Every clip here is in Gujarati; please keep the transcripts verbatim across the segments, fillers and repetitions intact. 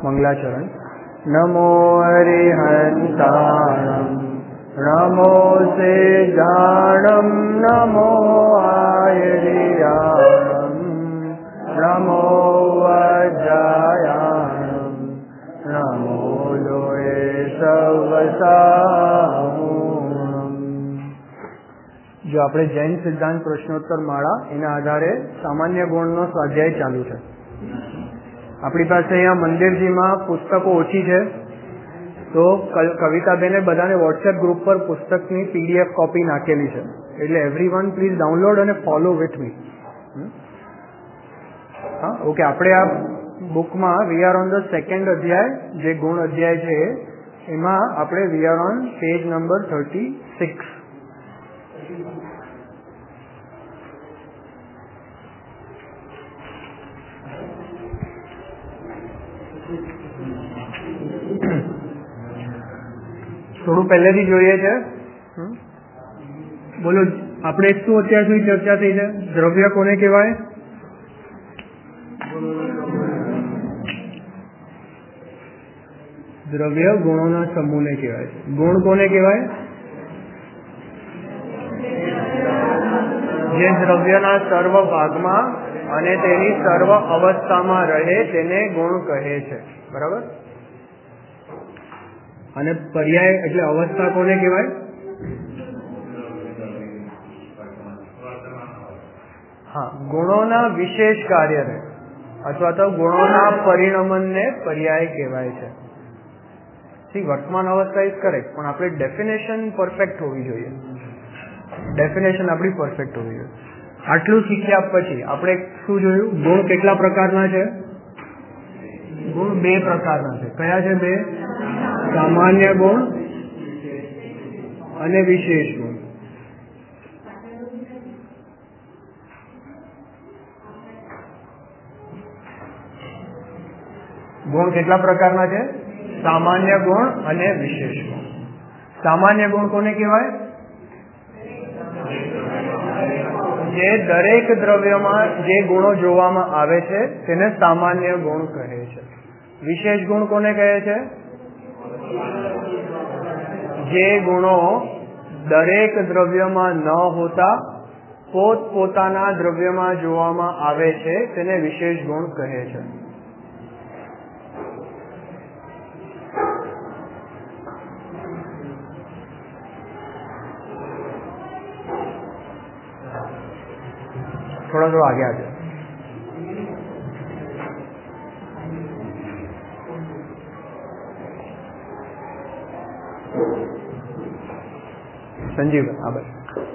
મંગલાચરણ. નમો હરિહંતાણમ નમો સેજાણમ નમો આયરિયાણમ નમો વજ્રાયાણમ નમો લોએ સવસાહૂણમ. જો આપણે જૈન સિદ્ધાંત પ્રશ્નોત્તર માળા એના આધારે સામાન્ય ગુણનો સ્વાધ્યાય ચાલુ છે. આપણી પાસે અહીંયા મંદિરજીમાં પુસ્તકો ઓછી છે, તો કવિતાબેને બધાને વોટ્સએપ ગ્રુપ પર પુસ્તકની પીડીએફ કોપી નાખેલી છે, એટલે એવરી વન પ્લીઝ ડાઉનલોડ અને ફોલો વિથ મી. હા, ઓકે. આપણે આ બુકમાં we are on the second અધ્યાય, જે ગુણ અધ્યાય છે એમાં આપણે we are on page number thirty six. થોડું પહેલેથી જોઈએ છે. બોલો, આપણે શું અત્યાર સુધી ચર્ચા થઈ છે? દ્રવ્ય કોને કહેવાય? દ્રવ્ય ગુણોના સમૂહને કહેવાય. ગુણ કોને કહેવાય? જે દ્રવ્યના સર્વ ભાગમાં અને તેની સર્વ અવસ્થામાં રહે તેને ગુણ કહે છે. બરાબર? અને પર્યાય એટલે અવસ્થા કોને કહેવાય? હા, ગુણોના વિશેષ કાર્યને અથવા તો ગુણોના પરિણમનને પર્યાય કહેવાય છે. સી વર્તમાન અવસ્થા ઇઝ કરેક્ટ, પણ આપણે ડેફિનેશન પરફેક્ટ હોવી જોઈએ. ડેફિનેશન આપણી પરફેક્ટ હોવી જોઈએ. આટલું શીખ્યા પછી આપણે શું જોયું? ગુણ કેટલા પ્રકારના છે? ગુણ બે પ્રકારના છે. કયા છે બે? સામાન્ય ગુણ અને વિશેષ ગુણ. ગુણ કેટલા પ્રકારના છે? સામાન્ય ગુણ અને વિશેષ ગુણ. સામાન્ય ગુણ કોને કહેવાય? જે દરેક દ્રવ્યમાં જે ગુણો જોવામાં આવે છે તેને સામાન્ય ગુણ કહે છે. વિશેષ ગુણ કોને કહે છે? જે ગુણો દરેક દ્રવ્યમાં ન હોતા પોત પોતાના દ્રવ્યમાં જોવામાં આવે છે તેને વિશેષ ગુણ કહે છે. થોડા થોડા આગે આજે સંજીવ. હા, બસ.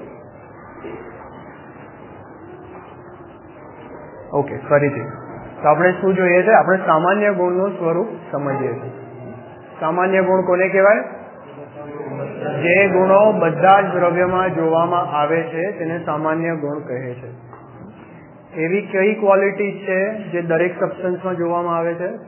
ઓકે, ફરીથી. તો આપણે શું જોઈએ છે? આપણે સામાન્ય ગુણનું સ્વરૂપ સમજીએ છીએ. સામાન્ય ગુણ કોને કહેવાય? જે ગુણો બધા જ દ્રવ્યમાં જોવામાં આવે છે તેને સામાન્ય ગુણ કહે છે. એવી કઈ ક્વોલિટી છે જે દરેક સબસ્ટન્સમાં જોવામાં આવે છે?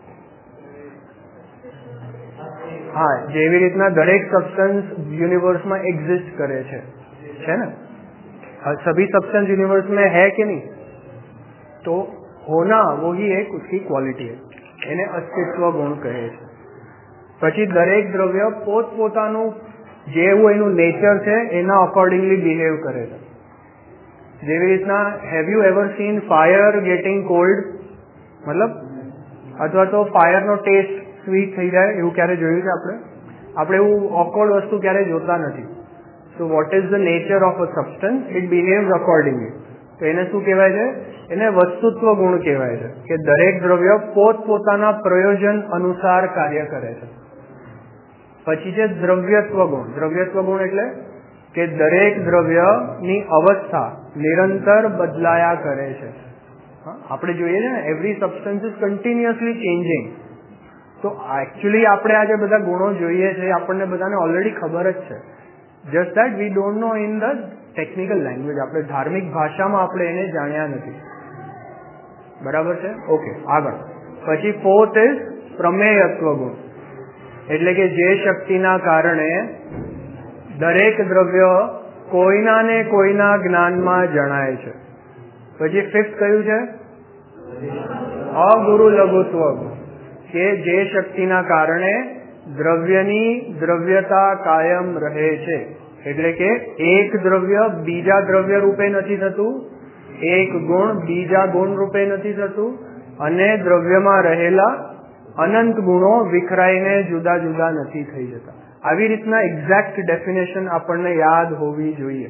હા, જેવી રીતના દરેક સબસ્ટન્સ યુનિवर्स एग्जिस्ट करे છે, છે ને? सभी सब्सटेंस यूनिवर्स में है कि नहीं? तो होना वही एक उसकी क्वालिटी है, એને અસ્તિત્વ ગુણ કહે છે. પછી દરેક દ્રવ્ય પોત પોતાનું જેવું એનું નેચર છે એના અકોર્ડિંગલી બિહેવ કરે છે. જેવી રીતના have you ever seen fire getting cold? મતલબ અથવા તો ફાયરનો ટેસ્ટ સ્વીટ થઈ જાય એવું ક્યારે જોયું છે આપણે? આપણે એવું ઓકવર્ડ વસ્તુ ક્યારે જોતા નથી. So what is the nature of a substance? It behaves accordingly. તો એને શું કહેવાય છે? એને વસ્તુત્વ ગુણ કહેવાય છે, કે દરેક દ્રવ્ય પોત પોતાના પ્રયોજન અનુસાર કાર્ય કરે છે. પછી છે દ્રવ્યત્વ ગુણ. દ્રવ્યત્વ ગુણ એટલે કે દરેક દ્રવ્યની અવસ્થા નિરંતર બદલાયા કરે છે. આપણે જોઈએ છે ને, every substance is continuously changing. તો એકચ્યુઅલી આપણે આ જે બધા ગુણો જોઈએ છે આપણને બધાને ઓલરેડી ખબર જ છે. Just that we don't know in the technical language. આપણે ધાર્મિક ભાષામાં આપણે એને જાણ્યા નથી. બરાબર છે? ઓકે, આગળ. પછી ફોર્થ ઇઝ પ્રમેયત્વ ગુણ. એટલે કે જે શક્તિના કારણે દરેક દ્રવ્ય કોઈના ને કોઈના જ્ઞાનમાં જણાય છે. પછી ફિફ્થ કયું છે? અગુરુ લઘુત્વ ગુણ. કે જે શક્તિના કારણે દ્રવ્યની દ્રવ્યતા કાયમ રહે છે. એટલે કે એક દ્રવ્ય બીજા દ્રવ્ય રૂપે નથી થતું, એક ગુણ બીજા ગુણ રૂપે નથી થતું, અને દ્રવ્યમાં રહેલા અનંત ગુણો વિખરાઈને જુદા જુદા નથી થઈ જતા. આવી રીતના એક્ઝેક્ટ ડેફિનેશન આપણને યાદ હોવી જોઈએ.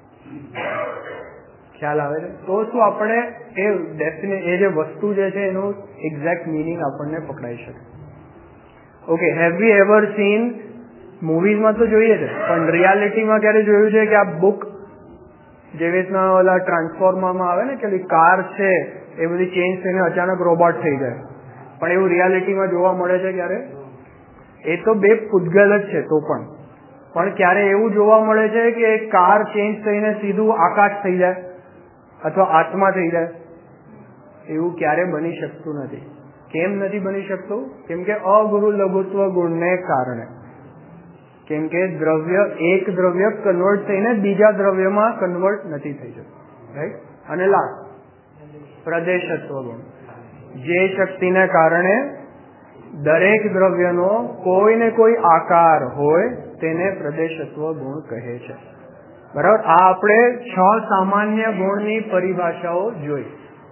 ખ્યાલ આવે છે? તો શું આપણે એ ડેફિને એ જે વસ્તુ જે છે એનું એક્ઝેક્ટ મિનિંગ આપણને પકડાઈ શકે. Okay, have we ever seen, મૂવીઝમાં તો જોઈએ છે, પણ રિયાલિટીમાં ક્યારે જોયું છે કે આ બુક જેવી રીતના ઓલા ટ્રાન્સફોર્મરમાં આવે ને કે કાર છે એ બધી ચેન્જ થઈને અચાનક રોબોટ થઈ જાય, પણ એવું રિયાલિટીમાં જોવા મળે છે ક્યારે? એ તો બે પૂતગલ જ છે તો પણ પણ ક્યારે એવું જોવા મળે છે કે કાર ચેન્જ થઈને સીધું આકાશ થઈ જાય અથવા આત્મા થઈ જાય? એવું ક્યારે બની શકતું નથી. કેમ નથી બની શકતું? કેમ કે અગુરુ લઘુત્વ ગુણને કારણે. કેમ કે દ્રવ્ય એક દ્રવ્ય કન્વર્ટ થઈને બીજા દ્રવ્યમાં કન્વર્ટ નથી થઈ જતું, રાઈટ? અને લાસ્ટ પ્રદેશત્વ ગુણ, જે શક્તિને કારણે દરેક દ્રવ્યનો કોઈ ને કોઈ આકાર હોય તેને પ્રદેશત્વ ગુણ કહે છે. બરાબર? આ આપણે છ સામાન્ય ગુણની પરિભાષાઓ જોઈ.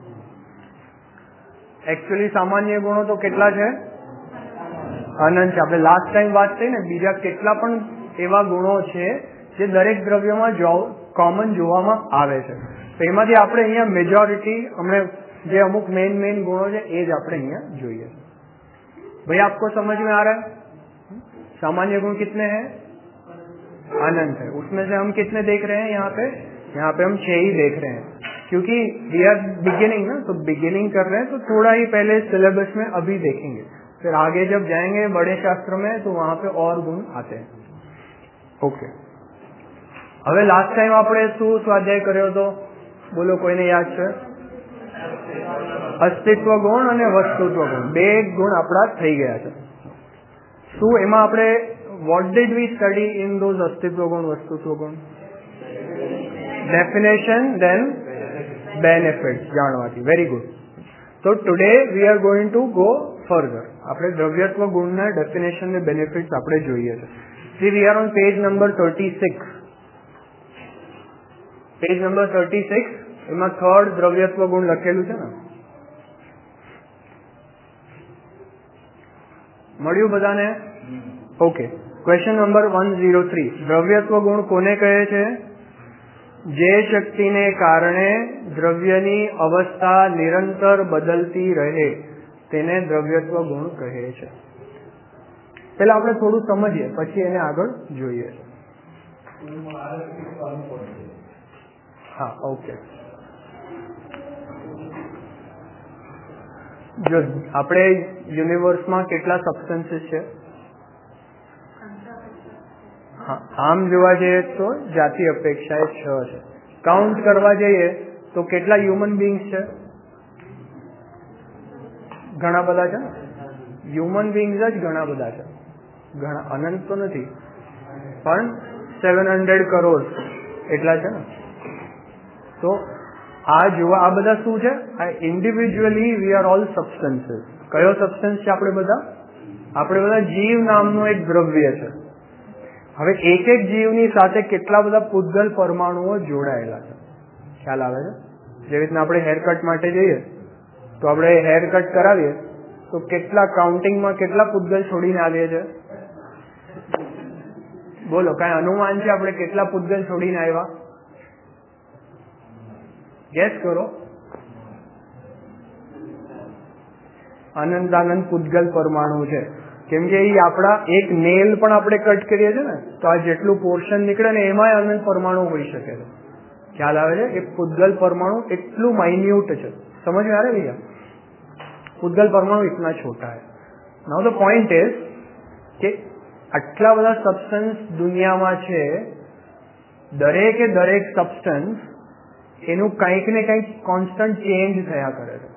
એકચ્યુઅલી સામાન્ય ગુણો તો કેટલા છે? અનંત છે. આપણે લાસ્ટ ટાઈમ વાત થઈ ને, બીજા કેટલા પણ એવા ગુણો છે જે દરેક દ્રવ્યમાં કોમન જોવામાં આવે છે. તો એમાંથી આપણે અહીંયા મેજોરિટી હમણાં જે અમુક મેઇન મેઇન ગુણો છે એ જ આપણે અહીંયા જોઈએ. भाई आपको समझ में आ रहा है? सामान्य गुण कितने हैं? अनंत है. उसमें से हम कितने देख रहे हैं यहाँ पे? यहाँ पे हम छह ही देख रहे हैं, क्योंकि वी आर बिगिनिंग ना, तो बिगिनिंग कर रहे हैं तो थोड़ा ही पहले सिलेबस में अभी देखेंगे, फिर आगे जब जाएंगे बड़े शास्त्र में तो वहां पे और गुण आते हैं. ओके, હવે લાસ્ટ ટાઈમ આપણે શું સ્વાધ્યાય કર્યો હતો? બોલો, કોઈને યાદ છે? અસ્તિત્વ ગુણ અને વસ્તુત્વ ગુણ, બે ગુણ આપણા થઈ ગયા છે. શું એમાં આપણે what did we study in those અસ્તિત્વ ગુણ વસ્તુત્વ ગુણ? ડેફિનેશન ધેન બેનિફિટ જાણવાથી. Very good. તો today we are going to go further. આપણે દ્રવ્યત્વ ગુણના ડેફિનેશન ને બેનિફિટ્સ આપણે જોઈએ છે. See we are on page number thirty six. Page number thirty six, એમાં થર્ડ દ્રવ્યત્વ ગુણ લખેલું છે ને? મળ્યું બધાને? Okay. Question number one zero three. દ્રવ્યત્વ ગુણ કોને કહે છે? જે શક્તિને કારણે દ્રવ્યની અવસ્થા નિરંતર બદલતી રહે તેને દ્રવ્યત્વ ગુણ કહે છે. પેલા આપણે થોડું સમજીએ, પછી એને આગળ જોઈએ. હા, ઓકે. જો આપણે યુનિવર્સમાં કેટલા સબસ્ટન્સીસ છે? હા, આમ જોવા જઈએ તો જાતિ અપેક્ષાએ છ છે. કાઉન્ટ કરવા જઈએ તો કેટલા હ્યુમન બીંગ્સ છે? ઘણા બધા છે ને? હ્યુમન બીંગ્સ જ ઘણા બધા છે. ઘણા અનંત તો નથી, પણ સેવન હંડ્રેડ કરોડ એટલા છે ને. તો આ જોવા, આ બધા શું છે? આ individually we are all substances. કયો સબસ્ટન્સ છે આપણે બધા? આપણે બધા જીવ નામનું એક દ્રવ્ય છે. હવે એક એક જીવની સાથે કેટલા બધા પૂતગલ પરમાણુઓ જોડાયેલા છે. ખ્યાલ આવે છે? જેવી રીતના આપણે હેરકટ માટે જઈએ તો આપણે હેરકટ કરાવીએ તો કેટલા કાઉન્ટિંગમાં કેટલા પૂતગલ છોડીને આવીએ છીએ? બોલો, કઈ અનુમાન છે આપણે કેટલા પૂતગલ છોડીને આવ્યા? ગેસ કરો. અનંત અનંત પૂતગલ પરમાણુ છે. કેમ કે એ આપણા એક નેલ પણ આપણે કટ કરીએ છીએ ને, તો આ જેટલું પોર્શન નીકળે ને એમાં અનંત પરમાણુ હોઈ શકે છે. ખ્યાલ આવે છે? એ પૂતગલ પરમાણુ એટલું માઇન્યુટ છે. समझ में आ रहा है भैया? પૂતગલ પરમાણુ इतना छोटा है. नाउ द पॉइंट इज કે આટલા બધા સબસ્ટન્સ દુનિયામાં છે, દરેકે દરેક સબસ્ટન્સ એનું કંઈક ને કંઈક કોન્સ્ટન્ટ ચેન્જ થયા કરે છે.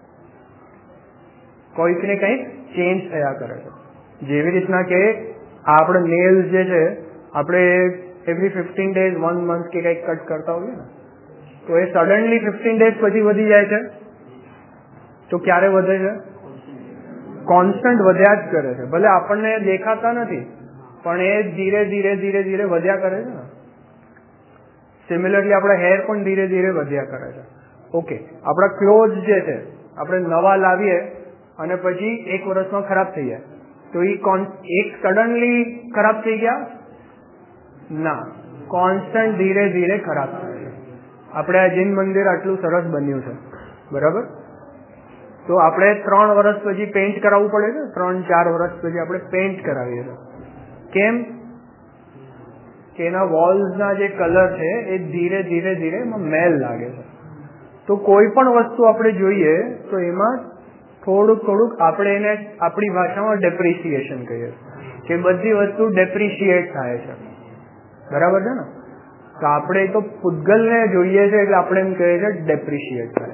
કોઈક ને કંઈક ચેન્જ થયા કરે છે. જેવી રીતના કે આપણે નેલ્સ જે છે, આપણે every fifteen days one month કે કંઈક કટ કરતા હોઈએ ને, તો એ સડનલી ફિફ્ટીન ડેઝ પછી વધી જાય છે. તો ક્યારે વધે છે? કોન્સ્ટન્ટ વધ્યા જ કરે છે, ભલે આપણને દેખાતા નથી પણ એ ધીરે ધીરે ધીરે ધીરે વધ્યા કરે છે ને. સિમિલરલી આપણા હેર પણ ધીરે ધીરે વધ્યા કરે છે. ઓકે, આપણા ક્લોઝ જે છે આપણે નવા લાવીએ અને પછી એક વર્ષમાં ખરાબ થઈ જાય, તો એ એક સડનલી ખરાબ થઈ ગયા ના, કોન્સ્ટન્ટ ધીરે ધીરે ખરાબ થાય છે. આપણે આ જૈન મંદિર આટલું સરસ બન્યું છે, બરાબર, તો આપણે ત્રણ વર્ષ પછી પેઇન્ટ કરાવવું પડે છે. ત્રણ ચાર વર્ષ પછી આપણે પેઇન્ટ કરાવીએ છીએ. કેમ કે એના વોલ્સના જે કલર છે એ ધીરે ધીરે ધીરે એમાં મેલ લાગે છે. તો કોઈ પણ વસ્તુ આપણે જોઈએ તો એમાં થોડુંક થોડુંક આપણે એને આપણી ભાષામાં ડેપ્રિસિએશન કહીએ કે બધી વસ્તુ ડેપ્રિશિએટ થાય છે, બરાબર છે ને. તો આપણે તો પૂતગલને જોઈએ છે એટલે આપણે એમ કહીએ છીએ ડેપ્રિશિએટ થાય.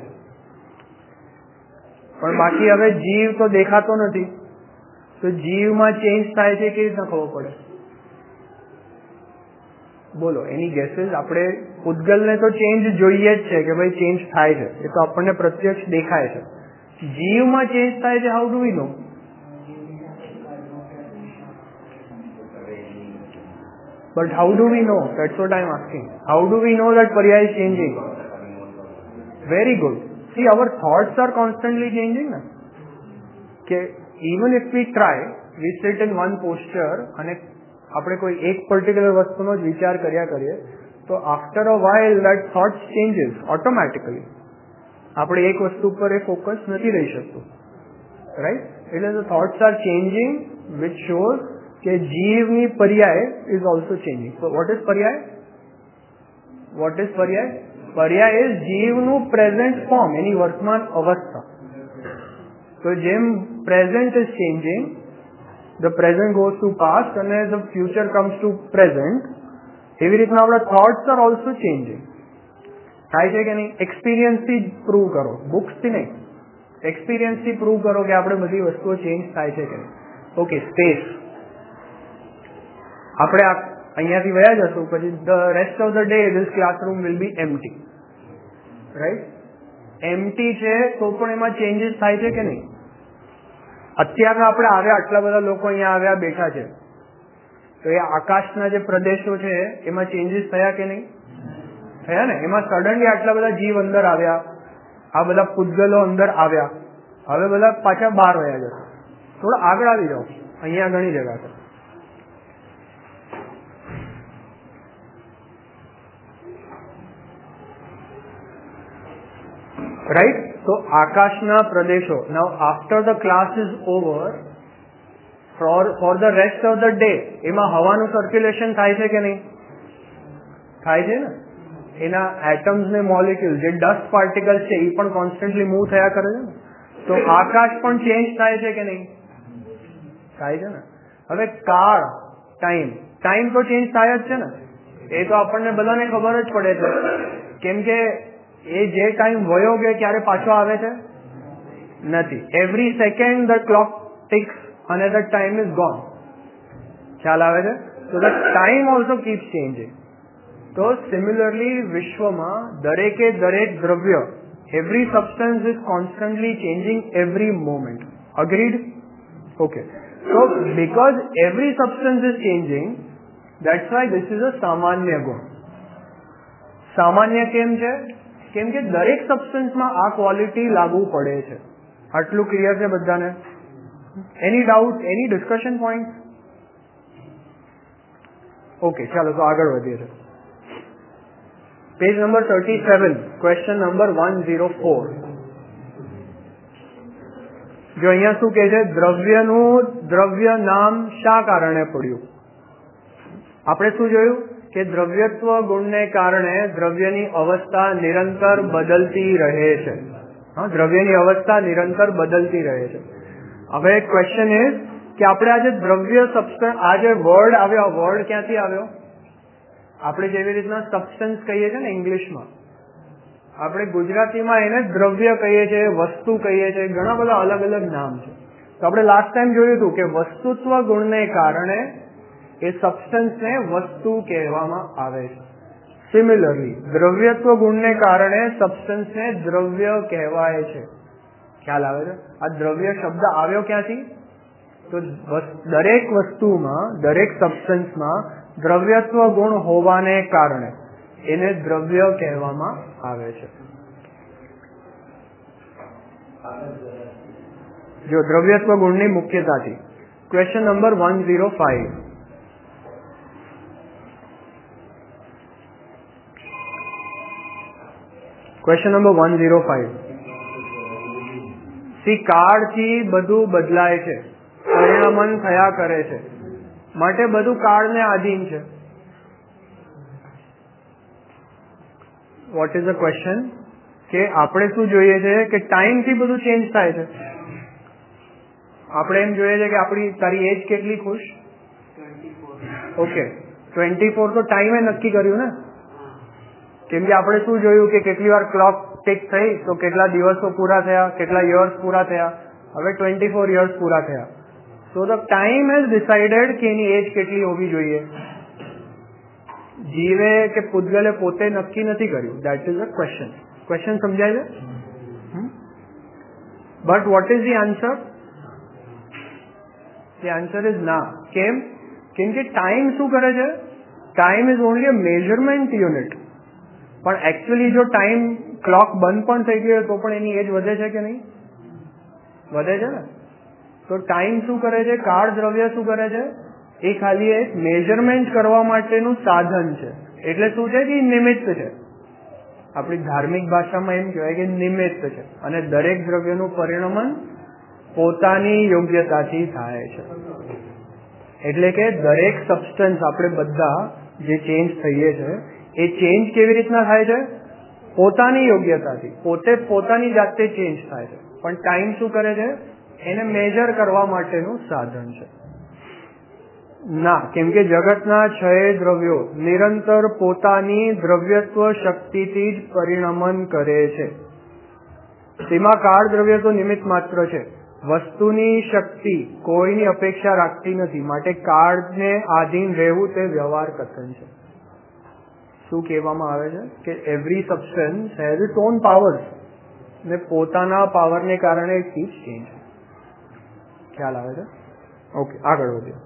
પણ બાકી હવે જીવ તો દેખાતો નથી, તો જીવમાં ચેન્જ થાય છે કેવી રીતના ખબર પડે? બોલો, એની ગેસીસ. આપણે પૂતગલને તો ચેન્જ જોઈએ જ છે કે ભાઈ ચેન્જ થાય છે, એ તો આપણને પ્રત્યક્ષ દેખાય છે. જીવમાં ચેન્જ થાય છે, how do we know? But how do we know? That's what I am asking. How do we know that Parya is changing? Very good. See, our thoughts are constantly changing. Na? કે even if we try, we sit in one posture અને આપણે કોઈ એક પર્ટિક્યુલર વસ્તુનો જ વિચાર કર્યા કરીએ તો after a while that thought changes automatically. આપણે એક વસ્તુ પર એ ફોકસ નથી રહી શકતું, રાઈટ? એટલે the thoughts are changing, which shows કે જીવની પર્યાય is also changing. So what is પર્યાય? What is પર્યાય? પર્યાય is જીવનું પ્રેઝન્ટ ફોર્મ, એની વર્તમાન અવસ્થા. તો જેમ present is changing, the present goes to past અને the future comes to present, એવી રીતના આપણા thoughts are also changing. થાય છે કે નહીં? એક્સપિરિયન્સથી પ્રૂવ કરો, બુક્સથી નહીં. એક્સપિરિયન્સથી પ્રૂવ કરો કે આપણે બધી વસ્તુઓ ચેન્જ થાય છે કે નહીં. Okay, space. આપણે અહીંયાથી વયા જશું પછી the rest of the day this classroom will be empty, right? Empty છે તો પણ એમાં ચેન્જીસ થાય છે કે નહીં? અત્યારના આપણે આવ્યા, આટલા બધા લોકો અહીંયા આવ્યા બેઠા છે, તો એ આકાશના જે પ્રદેશો છે એમાં ચેન્જીસ થયા કે નહીં? થયા ને. એમાં સડનલી આટલા બધા જીવ અંદર આવ્યા, આ બધા પૂતગલો અંદર આવ્યા, હવે બધા પાછા બહાર વયા જશે. થોડા આગળ આવી જાઓ, અહીંયા ઘણી જગ્યા છે. રાઈટ? તો આકાશના પ્રદેશો. Now after the class is over, for for the rest of the day એમાં હવાનું સર્ક્યુલેશન થાય છે કે નહીં? થાય છે ને. એના એટમ્સ ને મોલિક્યુલ જે ડસ્ટ પાર્ટિકલ્સ છે એ પણ કોન્સ્ટન્ટલી મૂવ થયા કરે છે ને. તો આકાશ પણ ચેન્જ થાય છે કે નહીં? થાય છે ને. હવે કાળ, ટાઈમ ટાઈમ તો ચેન્જ થાય જ છે ને. એ તો આપણને બધાને ખબર જ પડે છે, કેમ કે એ જે ટાઈમ વયો ગયો ક્યારે પાછો આવે છે? નથી. Every second the clock ticks અને ધ ટાઈમ ઇઝ ગોન. ખ્યાલ આવે છે? તો the time also keeps changing. તો સિમિલરલી વિશ્વમાં દરેકે દરેક દ્રવ્ય, every substance is constantly changing every moment. Agreed? Okay. So because every substance is changing, that's why this is a સામાન્ય ગુણ. સામાન્ય કેમ છે? કેમ કે દરેક સબસ્ટન્સમાં આ ક્વોલિટી લાગુ પડે છે. આટલું ક્લિયર છે બધાને? Any doubt, any discussion point? Okay, ચાલો તો આગળ વધીએ છીએ. Page number thirty seven, question number one zero four. જો અહીંયા શું કે છે? દ્રવ્યનું દ્રવ્ય નામ શા કારણે પડ્યું? આપણે શું જોયું કે દ્રવ્યત્વ ગુણને કારણે દ્રવ્યની અવસ્થા નિરંતર બદલતી રહે છે. હા, દ્રવ્યની અવસ્થા નિરંતર બદલતી રહે છે. હવે ક્વેશ્ચન એ કે આપણે આજે દ્રવ્ય સબસ્ટન્સ, આ જે વર્ડ આવ્યો, વર્ડ ક્યાંથી આવ્યો? આપણે જેવી રીતના સબસ્ટન્સ કહીએ છીએ ને ઇંગ્લિશમાં, આપણે ગુજરાતીમાં એને દ્રવ્ય કહીએ છીએ, વસ્તુ કહીએ છીએ, ઘણા બધા અલગ અલગ નામ છે. તો આપણે લાસ્ટ ટાઈમ જોયું હતું કે વસ્તુત્વ ગુણને કારણે એ સબસ્ટન્સને વસ્તુ કહેવામાં આવે છે. સિમિલરલી દ્રવ્યત્વ ગુણને કારણે સબસ્ટન્સને દ્રવ્ય કહેવાય છે. ખ્યાલ આવે છે? આ દ્રવ્ય શબ્દ આવ્યો ક્યાંથી? તો દરેક વસ્તુમાં, દરેક સબસ્ટન્સમાં દ્રવ્યત્વ ગુણ હોવાને કારણે એને દ્રવ્ય કહેવામાં આવે છે. જો દ્રવ્યત્વ ગુણની મુખ્યતાથી. Question number one zero five. Question number one zero five. See કાળથી બધું બદલાય છે, પરિણમન થયા કરે છે, માટે બધું કાળને આધીન છે. What is the question? કે આપણે શું જોઈએ છે કે ટાઈમથી બધું ચેન્જ થાય છે. આપણે એમ જોઈએ છે કે આપણી તારી એજ કેટલી? ખુશ? ઓકે, ટ્વેન્ટી ફોર તો ટાઈમે નક્કી કર્યું ને, કેમ કે આપણે શું જોયું કે કેટલી વાર ક્લોક ટીક થઈ તો કેટલા દિવસો પૂરા થયા, કેટલા યર્સ પૂરા થયા. હવે ટ્વેન્ટી ફોર યર્સ પૂરા થયા. So the time has decided કે એની એજ કેટલી હોવી જોઈએ. જીવે કે પૂતગલે પોતે નક્કી નથી કર્યું. That is a question. Question સમજાય છે? But what is the answer? The answer is ના. કેમ? કેમ કે ટાઈમ શું કરે છે? Time is only a measurement unit. પણ એકચ્યુઅલી જો ટાઈમ ક્લોક બંધ પણ થઈ ગયો તો પણ એની એજ વધે છે કે નહીં? વધે છે ને. તો ટાઈમ શું કરે છે? કાળ દ્રવ્ય શું કરે છે? એ ખાલી એક મેઝરમેન્ટ કરવા માટેનું સાધન છે. એટલે શું છે કે નિમિત્ત છે. આપણી ધાર્મિક ભાષામાં એમ કહેવાય કે નિમિત્ત છે. અને દરેક દ્રવ્યનું પરિણમન પોતાની યોગ્યતાથી થાય છે. એટલે કે દરેક સબસ્ટન્સ આપણે બધા જે ચેન્જ થઈએ છે એ ચેન્જ કેવી રીતના થાય છે? પોતાની યોગ્યતાથી. પોતે પોતાની જાતે ચેન્જ થાય છે. પણ ટાઈમ શું કરે છે? એને મેજર કરવા માટેનું સાધન છે. ના, કેમ કે જગતના છ દ્રવ્યો નિરંતર પોતાની દ્રવ્યત્વ શક્તિથી જ પરિણમન કરે છે. તેમાં કાળ દ્રવ્ય તો નિમિત્ત માત્ર છે. વસ્તુની શક્તિ કોઈની અપેક્ષા રાખતી નથી, માટે કાળને આધીન રહેવું તે વ્યવહાર કથન છે. શું કહેવામાં આવે છે કે every substance has its own powers, ને પોતાના પાવરને કારણે ચીજ ચેન્જ. ખ્યાલ આવે છે? ઓકે, આગળ વધીએ.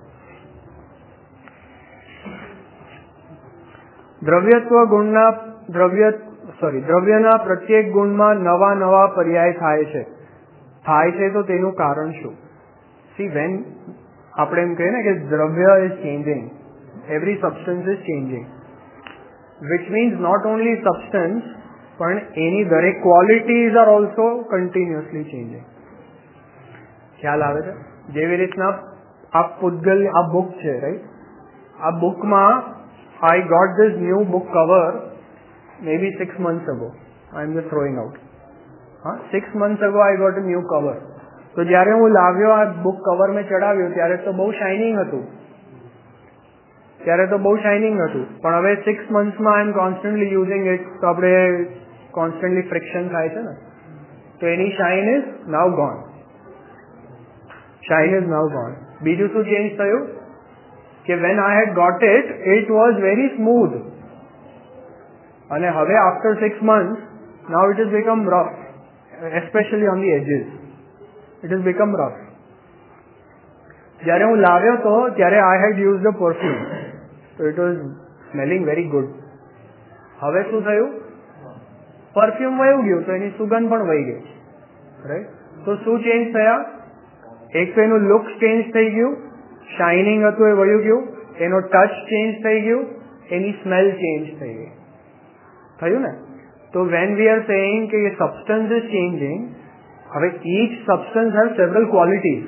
દ્રવ્યત્વ ગુણના દ્રવ્ય સોરી દ્રવ્યના પ્રત્યેક ગુણમાં નવા નવા પર્યાય થાય છે. થાય છે તો તેનું કારણ શું? સી વેન આપણે એમ કહીએ ને કે દ્રવ્ય is changing, every substance is changing, which means not only substance પણ એની દરેક qualities are also continuously changing. ખ્યાલ આવે છે? જેવી રીતના આ પૂતગલ આ બુક છે, રાઈટ? આ બુકમાં I got this new book cover maybe six months ago. I am just throwing out. હા, six months ago I got a new cover. તો જ્યારે હું લાવ્યો આ બુક કવર મેં ચડાવ્યો ત્યારે તો બહુ શાઇનિંગ હતું. ત્યારે તો બહુ શાઇનિંગ હતું. પણ હવે સિક્સ મંથ્સમાં I am constantly using it, તો આપણે કોન્સ્ટન્ટલી ફ્રિક્શન થાય છે ને, તો એની shine is now gone. Shine is now gone. બીજું શું ચેન્જ થયું? કે when I had got it, it was very smooth. અને હવે after six months, now it has become rough, especially on the edges. It has become rough. જ્યારે હું લાવ્યો તો ત્યારે I had used the perfume, so it was smelling very good. હવે શું થયું? પરફ્યુમ વયું ગયું તો એની સુગંધ પણ વહી ગઈ, રાઈટ? તો શું ચેન્જ થયા? એક તો એનું લુક ચેન્જ થઈ ગયું, શાઇનિંગ હતું એ વયું ગયું, એનો ટચ ચેન્જ થઈ ગયું, એની સ્મેલ ચેન્જ થઈ ગઈ. થયું ને? તો વેન વી આર સેઇંગ કે સબસ્ટન્સ ઇઝ ચેન્જિંગ, હવે each substance have several qualities.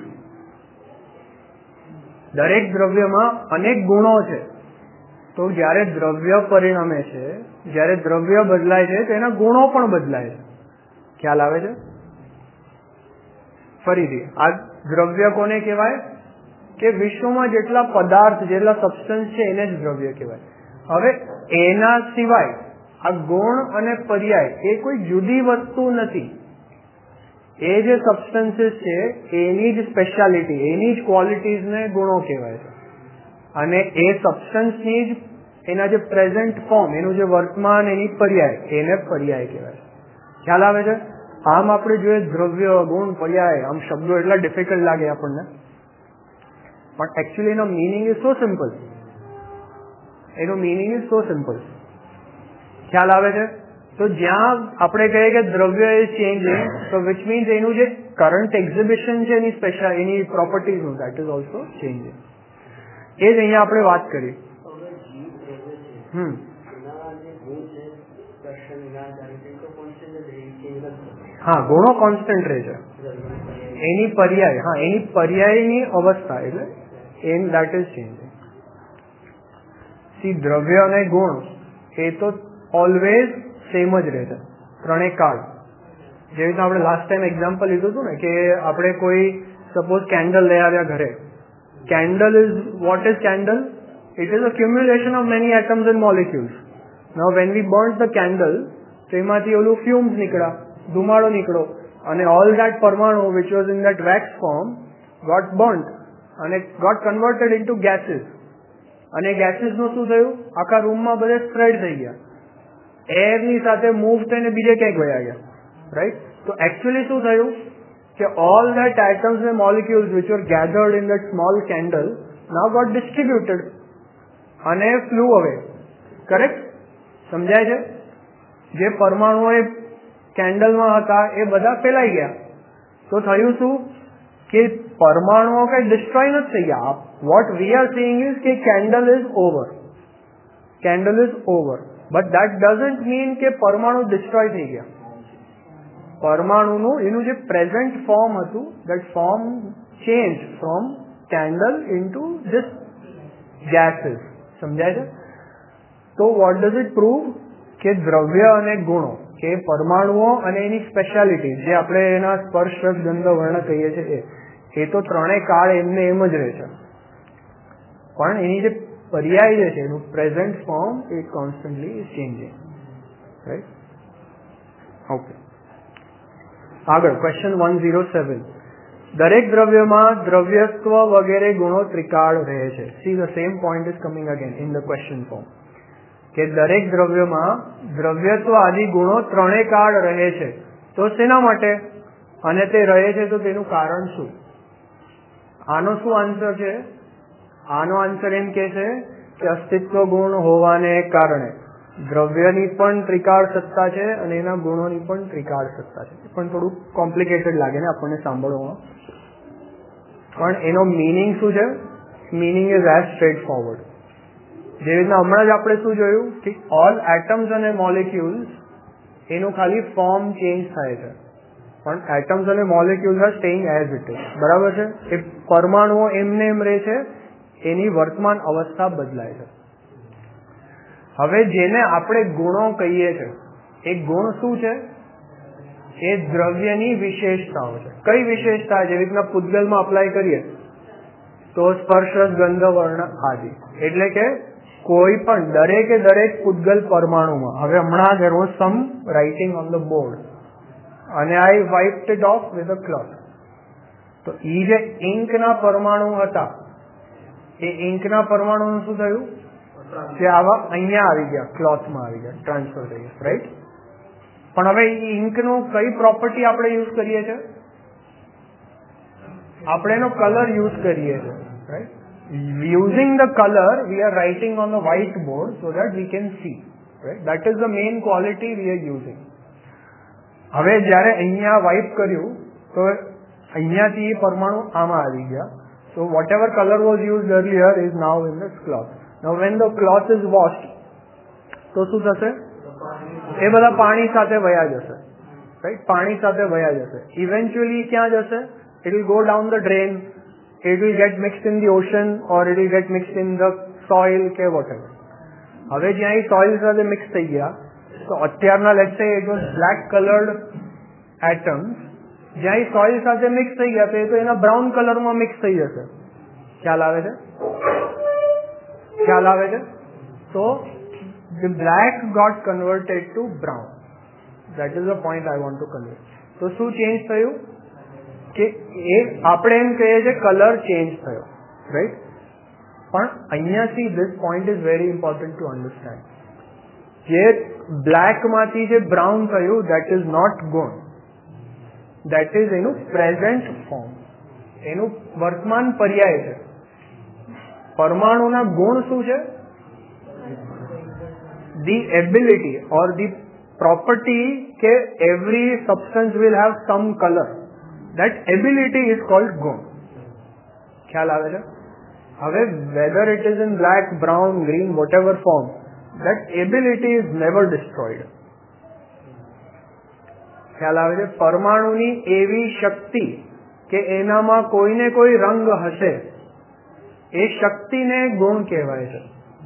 દરેક દ્રવ્યમાં અનેક ગુણો છે. તો જ્યારે દ્રવ્ય પરિણમે છે, જ્યારે દ્રવ્ય બદલાય છે તો એના ગુણો પણ બદલાય છે. ખ્યાલ આવે છે? ફરીથી, આ દ્રવ્ય કોને કહેવાય? કે વિશ્વમાં જેટલા પદાર્થ, જેટલા સબસ્ટન્સ છે એને જ દ્રવ્ય કહેવાય. હવે એના સિવાય આ ગુણ અને પર્યાય એ કોઈ જુદી વસ્તુ નથી. એ જે સબસ્ટન્સીસ છે એની જ સ્પેશિયાલિટી, એની જ ક્વોલિટીઝને ગુણો કહેવાય છે. અને એ સબસ્ટન્સની જ એના જે પ્રેઝન્ટ ફોર્મ, એનું જે વર્તમાન, એની પર્યાય, એને પર્યાય કહેવાય છે. ખ્યાલ આવે છે? આમ આપણે જોઈએ દ્રવ્ય, ગુણ, પર્યાય, આમ શબ્દો એટલા ડિફિકલ્ટ લાગે આપણને, પણ એકચ્યુઅલી એનો મિનિંગ ઇઝ સો સિમ્પલ. એનો મિનિંગ ઇઝ સો સિમ્પલ. ખ્યાલ આવે છે? તો જ્યાં આપણે કહીએ કે દ્રવ્ય ઇઝ ચેન્જિંગ, તો વિચ મીન્સ એનું જે કરંટ એક્ઝિબિશન છે એની સ્પેશિયલ એની પ્રોપર્ટીઝનું દેટ ઇઝ ઓલ્સો ચેન્જિંગ. એ જ અહીંયા આપણે વાત કરી. હમ હા, ગુણો કોન્સ્ટન્ટ રહે છે. એની પર્યાય, હા એની પર્યાયની અવસ્થા એટલે એમ દેટ ઇઝ ચેન્જિંગ. સી દ્રવ્ય અને ગુણ એ તો ઓલવેઝ સેમ જ રહે છે, ત્રણેય કાળ. જેવી રીતના આપણે લાસ્ટ ટાઈમ એક્ઝામ્પલ લીધું હતું ને કે આપણે કોઈ સપોઝ કેન્ડલ લઈ આવ્યા ઘરે. Candle is what is candle? It is a cumulation of many atoms and molecules. Now when we burn the candle, તો એમાંથી ઓલું ફ્યુમ્સ નીકળ્યા, ધુમાડો નીકળો, અને ઓલ ધેટ પરમાણુ which was in that wax form got burnt અને ગોટ કન્વર્ટેડ ઇન્ટુ ગેસીસ. અને ગેસીસ નું શું થયું? આખા રૂમમાં બધે સ્પ્રેડ થઈ ગયા, એરની સાથે મૂવ થઈને બીજે ક્યાંક વયા ગયા, રાઈટ? તો એકચ્યુઅલી શું થયું કે all that atoms and molecules which were gathered in that small candle now got distributed અને ફ્લુ અવે. કરેક્ટ? સમજાય છે? જે પરમાણુઓ એ કેન્ડલમાં હતા એ બધા ફેલાઈ ગયા. તો થયું શું કે પરમાણુઓ કઈ ડિસ્ટ્રોય નથી થઈ ગયા. What we are seeing is કે candle is over, candle is over, but that doesn't mean કે પરમાણુ ડિસ્ટ્રોય થઈ ગયા. પરમાણુનું એનું જે પ્રેઝન્ટ ફોર્મ હતું that form change from candle into this gases. સમજાય છે? તો વોટ ડઝ ઇટ પ્રૂવ કે દ્રવ્ય અને ગુણો કે પરમાણુઓ અને એની સ્પેશિયાલિટી જે આપણે એના સ્પર્શ, રસ, ગંધ, વર્ણ કહીએ છીએ એ તો ત્રણેય કાળ એમને એમ જ રહે છે, પણ એની જે પર્યાય જે છે એનું present form it constantly is changing. Right? Okay, આગળ ક્વેશ્ચન વન ઝીરો સેવન. દરેક દ્રવ્યમાં દ્રવ્યત્વ વગેરે ગુણો ત્રિકાળ રહે છે. See the same point is coming again in the question form કે દરેક દ્રવ્યમાં દ્રવ્યત્વ આદિ ગુણો ત્રણેય કાળ રહે છે. તો શેના માટે? અને તે રહે છે તો તેનું કારણ શું? આનો શું આન્સર છે? આનો આન્સર એમ કે છે કે અસ્તિત્વ ગુણ હોવાને કારણે દ્રવ્યની પણ ત્રિકાળ સત્તા છે અને એના ગુણોની પણ ત્રિકાળ સત્તા છે. પણ થોડું કોમ્પ્લિકેટેડ લાગે ને આપણને સાંભળવામાં, પણ એનો મિનિંગ શું છે? Meaning is as straightforward. જેવી રીતના હમણાં જ આપણે શું જોયું કે ઓલ એટમ્સ અને મોલિક્યુલ્સ એનું ખાલી ફોર્મ ચેન્જ થાય છે, પણ એટમ્સ અને molecules are staying as it is. બરાબર છે? એ પરમાણુઓ એમને એમ રહે છે, એની વર્તમાન અવસ્થા બદલાય છે. હવે જેને આપણે ગુણો કહીએ છીએ એ ગુણ શું છે? એ દ્રવ્યની વિશેષતાઓ છે. કઈ વિશેષતા? જેવી રીતના પૂતગલમાં અપ્લાય કરીએ તો સ્પર્શ, રસ, ગંધ, વર્ણ આદિ. એટલે કે કોઈ પણ દરેકે દરેક પૂતગલ પરમાણુમાં, હવે હમણાં there was some writing on the board અને I wiped it off with a cloth. તો ઈ જે ઇંકના પરમાણુ હતા એ ઇંકના પરમાણુનું શું થયું કે આવા અહીંયા આવી ગયા, ક્લોથમાં આવી ગયા, ટ્રાન્સફર થઈ ગયા, રાઈટ? પણ હવે ઇંકનું કઈ પ્રોપર્ટી આપણે યુઝ કરીએ છીએ? આપણે એનો કલર યુઝ કરીએ છીએ, right? Using the color, we are writing on the whiteboard so that we can see. Right? That is the main quality we are using. હવે જ્યારે અહીંયા વાઇપ કર્યું તો અહીંયાથી પરમાણુ આમાં આવી ગયા. So whatever color was used earlier is now in this cloth. Now when the cloth is washed, તો શું થશે? એ બધા પાણી સાથે વયા જશે, રાઈટ? પાણી સાથે વયા જશે. Eventually ક્યાં જશે? It will go down the drain. It will get mixed in the ocean or it will get mixed in the soil કે whatever. હવે જ્યાં એ સોઇલ સાથે મિક્સ થઈ ગયા તો અત્યારના let's say it was black coloured atoms, જ્યાં એ સોઇલ સાથે મિક્સ થઈ ગયા તો એ તો એના બ્રાઉન કલરમાં મિક્સ થઈ જશે. ખ્યાલ આવે છે? ખ્યાલ આવે છે? તો the black got converted to brown. That is the point I want to convey. તો શું ચેન્જ થયું કે એ આપણે એમ કહીએ છીએ કલર ચેન્જ થયો, રાઈટ? પણ અહીંયાથી this point is very important to understand. જે બ્લેક માંથી જે બ્રાઉન થયું દેટ ઇઝ નોટ ગુણ, દેટ ઇઝ એનું પ્રેઝન્ટ ફોર્મ, એનું વર્તમાન પર્યાય છે. પરમાણુના ગુણ શું છે? The ability or the property કે every substance will have some colour. That ability is called ગુણ. ખ્યાલ આવે છે? હવે whether it is in black, brown, green, whatever form, that ability is never destroyed. ખ્યાલ આવે છે? પરમાણુની એવી શક્તિ કે એનામાં કોઈને કોઈ રંગ હશે, એ શક્તિને ગુણ કહેવાય છે.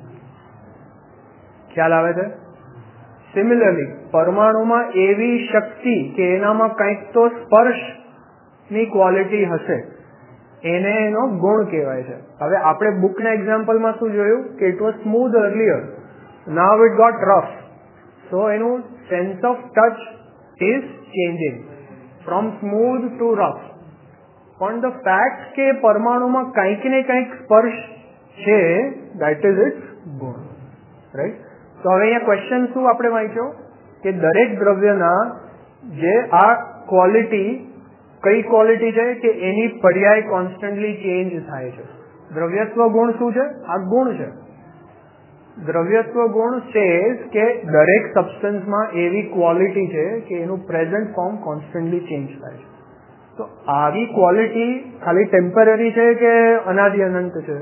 ખ્યાલ આવે છે? સિમિલરલી પરમાણુમાં એવી શક્તિ કે એનામાં કંઈક તો સ્પર્શની ક્વોલિટી હશે, એને એનો ગુણ કહેવાય છે. હવે આપણે બુકના એક્ઝામ્પલમાં શું જોયું કે it was smooth earlier, now it got rough. So એનું sense of touch is changing from smooth to rough. પણ ધ ફેક્ટ કે પરમાણુમાં કંઈક ને કંઈક સ્પર્શ છે, દેટ ઇઝ ઇટ્સ ગુણ. રાઈટ? તો હવે અહીંયા ક્વેશ્ચન શું આપણે વાંચ્યો કે દરેક દ્રવ્યના જે આ ક્વોલિટી, કઈ ક્વોલિટી છે કે એની પર્યાય કોન્સ્ટન્ટલી ચેન્જ થાય છે. દ્રવ્યત્વ ગુણ શું છે? આ ગુણ છે. દ્રવ્યત્વ ગુણ છે કે દરેક સબસ્ટન્સમાં એવી ક્વોલિટી છે કે એનું પ્રેઝન્ટ ફોર્મ કોન્સ્ટન્ટલી ચેન્જ થાય છે. તો આવી ક્વોલિટી ખાલી ટેમ્પરરી છે કે અનાદિ અનંત છે?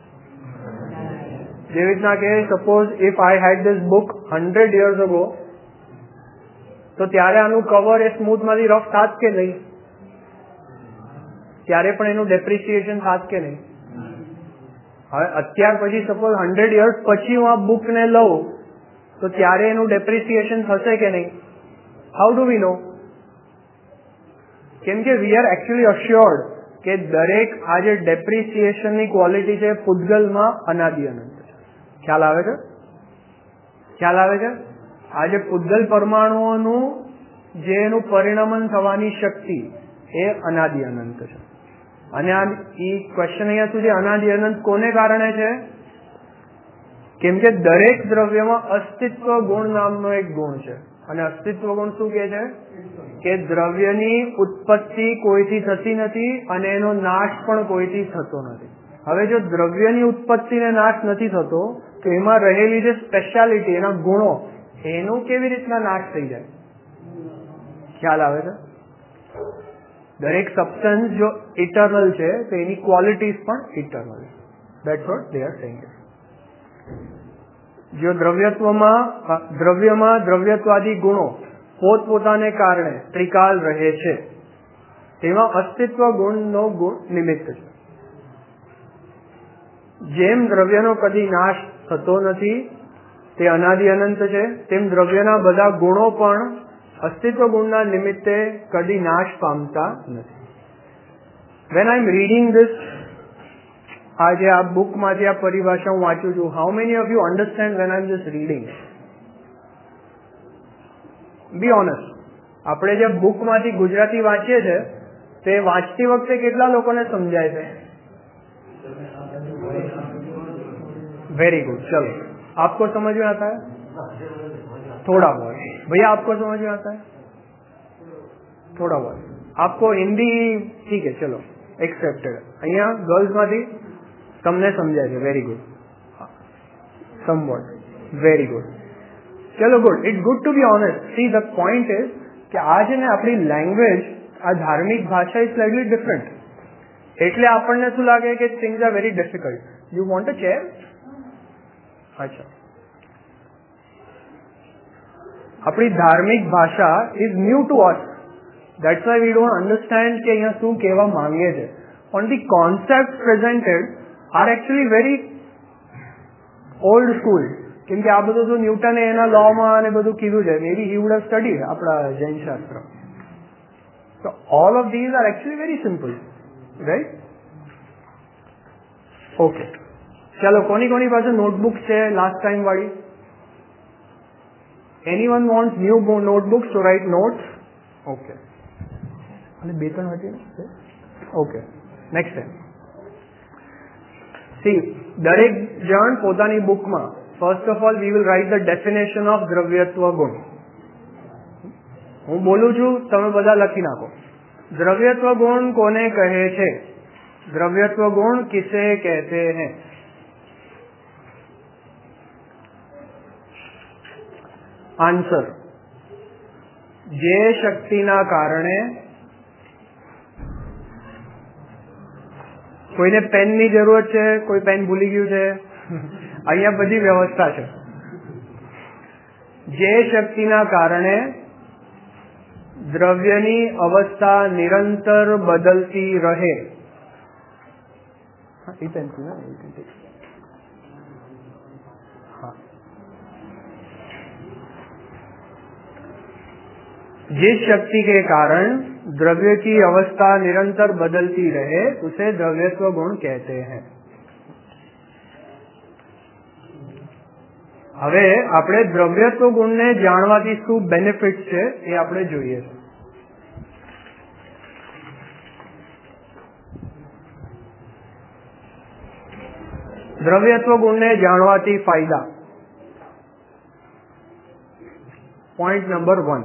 જેવી રીતના કે suppose if I had this book hundred years ago, તો ત્યારે આનું કવર એ સ્મૂથ માંથી રફ થાત કે નહીં? ત્યારે પણ એનું ડેપ્રિસિએશન થાત કે નહીં? હવે અત્યાર પછી સપોઝ હંડ્રેડ યર્સ પછી હું આ બુકને લઉં તો ત્યારે એનું ડેપ્રિસિએશન થશે કે નહીં? How do we know? કેમ કે વી આર એકચ્યુઅલી અશ્યોર્ડ કે દરેક આ જે ડેપ્રિસિએશનની ક્વોલિટી છે પૂતગલમાં અનાદિ અનંત છે. ખ્યાલ આવે છે? ખ્યાલ આવે છે? આ જે પૂતગલ પરમાણુઓનું જે એનું પરિણમન થવાની શક્તિ એ અનાદિ અનંત છે. અને આ ક્વેશ્ચન અહીંયા સુધી અનાદિ અનંત કોને કારણે છે? કેમ કે દરેક દ્રવ્યમાં અસ્તિત્વ ગુણ નામનો એક ગુણ છે. અને અસ્તિત્વ ગુણ શું કે છે? કે દ્રવ્યની ઉત્પત્તિ કોઈથી થતી નથી અને એનો નાશ પણ કોઈથી થતો નથી. હવે જો દ્રવ્યની ઉત્પત્તિ ને નાશ નથી થતો તો એમાં રહેલી જે સ્પેશિયાલિટી, એના ગુણો, એનું કેવી રીતના નાશ થઈ જાય? ખ્યાલ આવે છે? દરેક સબસ્ટન્સ જો ઇટર્નલ છે તો એની ક્વોલિટીઝ પણ ઇટર્નલ છે. That's what they are saying. જો દ્રવ્યત્વમાં દ્રવ્યમાં દ્રવ્યત્વાદી ગુણો પોતપોતાને કારણે ત્રિકાલ રહે છે, તેમાં અસ્તિત્વ ગુણનો ગુણ નિમિત્ત છે. જેમ દ્રવ્યનો કદી નાશ થતો નથી તે અનાદિ અનંત છે, તેમ દ્રવ્યના બધા ગુણો પણ અસ્તિત્વ ગુણના નિમિત્તે કદી નાશ પામતા નથી. When I am reading this, આજે આ બુકમાંથી આ પરિભાષા હું વાંચું છું, how many of you understand when I am just reading? Be honest. આપણે જે બુકમાંથી ગુજરાતી વાંચીએ છીએ તે વાંચતી વખતે કેટલા લોકોને સમજાય છે? Very good. चलो, आपको समझ में आता है? थोड़ा बहुत. भैया आपको समझ में आता है? थोड़ा बहुत. आपको हिंदी ठीक है, चलो एक्सेप्टेड. અહીંયા ગર્લ્સ માંથી તમને સમજાય છે. Very good. Somewhat. Very good. ચલો good. It's good to be honest. See the point is કે આ છે ને આપણી લેંગ્વેજ, આ ધાર્મિક ભાષા ઇઝ સ્લાઇટલી ડિફરન્ટ. એટલે આપણને શું લાગે કે things are very difficult. You want a chair? અચ્છા. આપણી ધાર્મિક ભાષા is new to us. That's why we don't understand કે અહીંયા શું કહેવા માંગે છે. પણ the concept presented are actually very old school. કેમ કે આ બધું તો ન્યૂટને એના લોમાં અને બધું કીધું છે. Maybe he would have studied આપણા જૈન શાસ્ત્ર. તો all of these are actually very simple. Right? Okay. ચાલો, કોની કોની પાસે નોટબુક છે લાસ્ટ ટાઈમ વાળી? Anyone wants new notebooks to write notes? Okay. અને બે ત્રણ હતી ને? ઓકે. નેક્સ્ટ ટાઈમ સી, દરેક જણ પોતાની બુકમાં first of all we will write the definition of દ્રવ્યત્વ ગુણ. હું બોલું છું, તમે બધા લખી નાખો. द्रव्यत्व गुण कोने कहे छे? द्रव्यत्व गुण किसे कहते हैं? आंसर, जे शक्तिना कारणे કોઈને પેનની જરૂરત છે? કોઈ પેન ભૂલી ગયું છે? અહીંયા બધી વ્યવસ્થા છે. જે શક્તિના કારણે દ્રવ્યની અવસ્થા નિરંતર બદલતી રહે. जिस शक्ति के कारण द्रव्य की अवस्था निरंतर बदलती रहे उसे द्रव्यत्व गुण कहते हैं. હવે આપણે દ્રવ્યત્વ ગુણને જાણવાથી શું બેનિફિટ છે એ આપણે જોઈએ. દ્રવ્યત્વ ગુણને જાણવાથી ફાયદા. પોઈન્ટ નંબર વન,